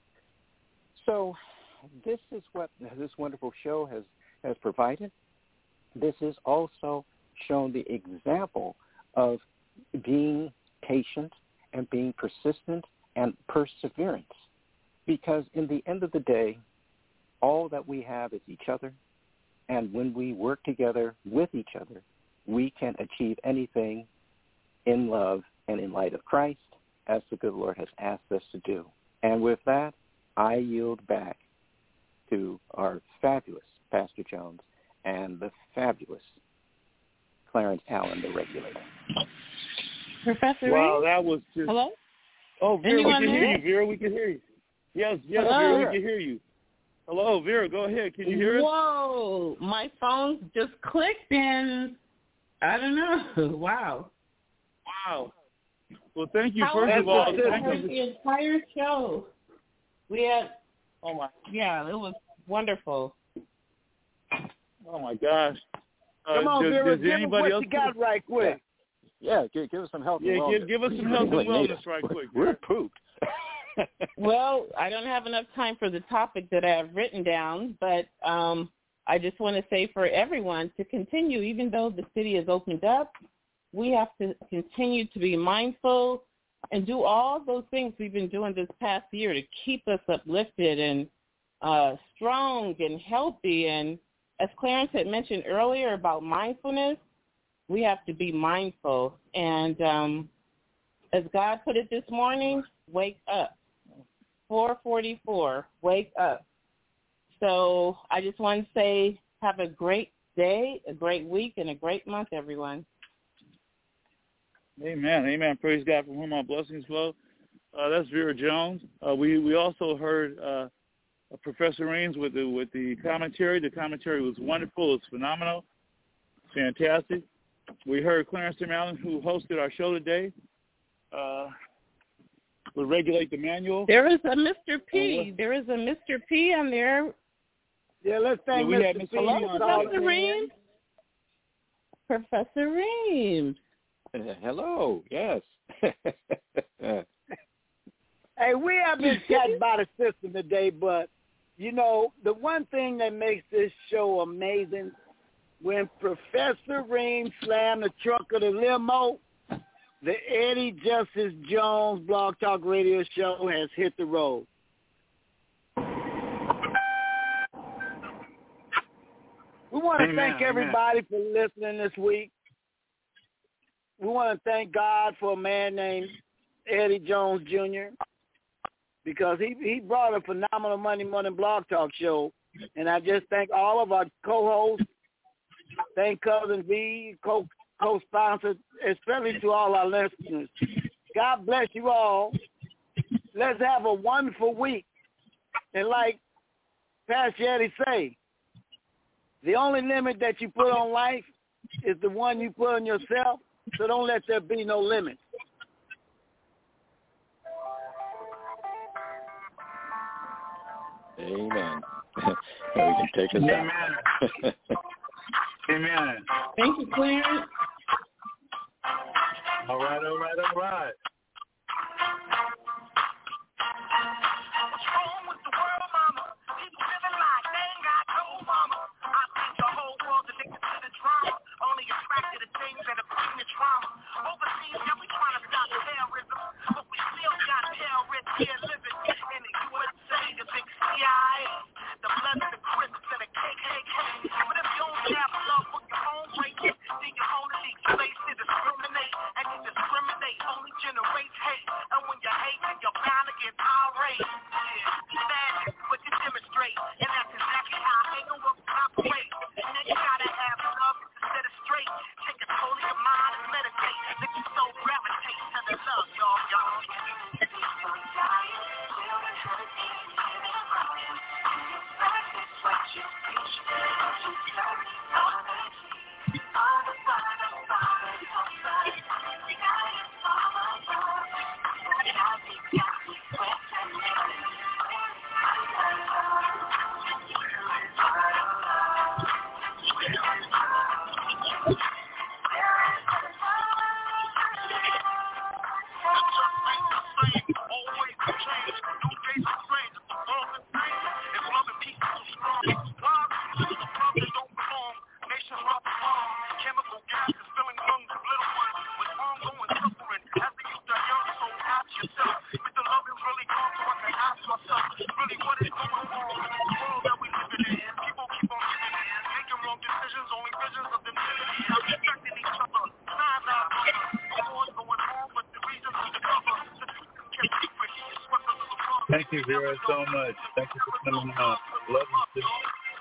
So this is what this wonderful show has provided. This has also shown the example of being patient and being persistent and perseverance, because in the end of the day, all that we have is each other, and when we work together with each other, we can achieve anything in love and in light of Christ, as the good Lord has asked us to do. And with that, I yield back to our fabulous Pastor Jones and the fabulous Clarence Allen, the regulator. Professor Wow, Reed? that was just... Hello? Oh, Vera, Anyone we can there? hear you. Vera, we can hear you. Yes, Hello? Vera, we can hear you. Hello, Vera, go ahead. Can you hear us? Whoa, my phone just clicked and I don't know. Wow. Wow. Well, thank you. How First of all, I heard the entire show. We had, yeah, it was wonderful. Oh, my gosh. Come on, Vera, does give us anybody what else you got right quick. Yeah, give us some health and Yeah, wellness. give us some health and wellness right quick. We're pooped. Well, I don't have enough time for the topic that I have written down, but I just want to say for everyone to continue, even though the city has opened up, we have to continue to be mindful and do all those things we've been doing this past year to keep us uplifted and strong and healthy. And as Clarence had mentioned earlier about mindfulness, we have to be mindful. And as God put it this morning, wake up. 4:44, wake up. So I just want to say have a great day, a great week, and a great month, everyone. Amen. Amen. Praise God, from whom our blessings flow. That's Vera Jones. We also heard Professor Reams with the commentary. The commentary was wonderful. It's phenomenal. Fantastic. We heard Clarence Allen, who hosted our show today. We'll regulate the manual. There is a Mr. P. There is a Mr. P on there. Yeah, let's thank Mr. P. Hello, Professor Reams. Professor Reams. Hello, yes. Hey, we have been chatting by the system today, but, you know, the one thing that makes this show amazing, when Professor Reams slammed the truck of the limo, the Eddie Justice Jones Blog Talk Radio Show has hit the road. We want to thank everybody for listening this week. We want to thank God for a man named Eddie Jones Jr. because he brought a phenomenal Monday Morning Blog Talk show. And I just thank all of our co-hosts, thank Cousin V, co-sponsored, especially to all our listeners. God bless you all. Let's have a wonderful week. And like Pastor Eddie say, the only limit that you put on life is the one you put on yourself, so don't let there be no limit. Amen. Now we can take us out. Amen. Thank you, Clarence. All right. Only attracted to things that are bringing the trauma. Overseas, yeah, we trying to stop terrorism, but we still got terrorists here living in the USA, the big CIA, the Bloods, the Crips, and the KKK. But if you don't have love for your own race, then you only need space to discriminate, and you discriminate only generates hate. And when you hate, then you're bound to get irate. Yeah, bad, but you demonstrate, and that's exactly how anger will operate. And then you gotta have love to set it straight. Take control of your mind and meditate. Let your soul gravitate to the love, y'all. Thank you, Vera, so much. Thank you for coming on. Love you, sis.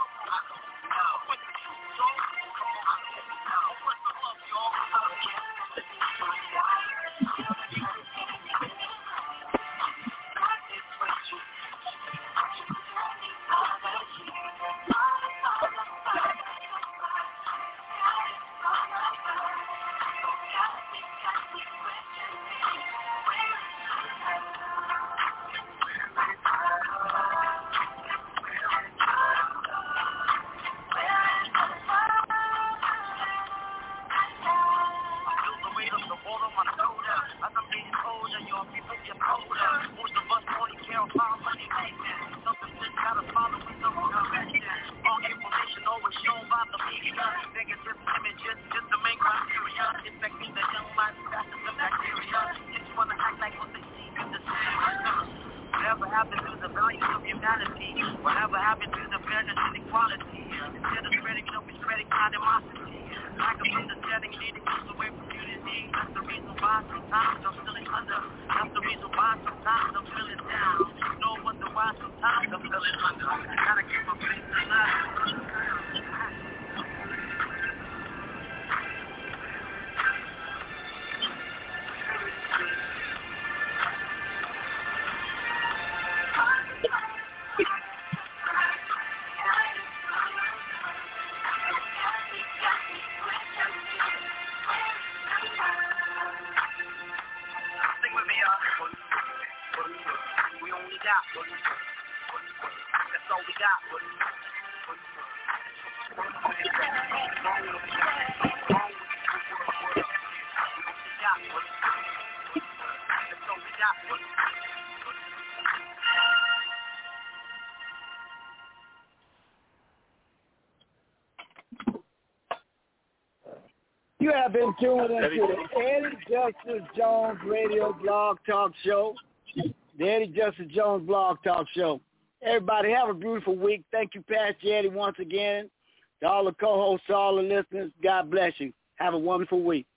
You have been tuned into the Eddie Justice Jones Radio Blog Talk Show. The Eddie Justice Jones Blog Talk Show. Everybody have a beautiful week. Thank you, Pastor Eddie, once again. To all the co-hosts, to all the listeners, God bless you. Have a wonderful week.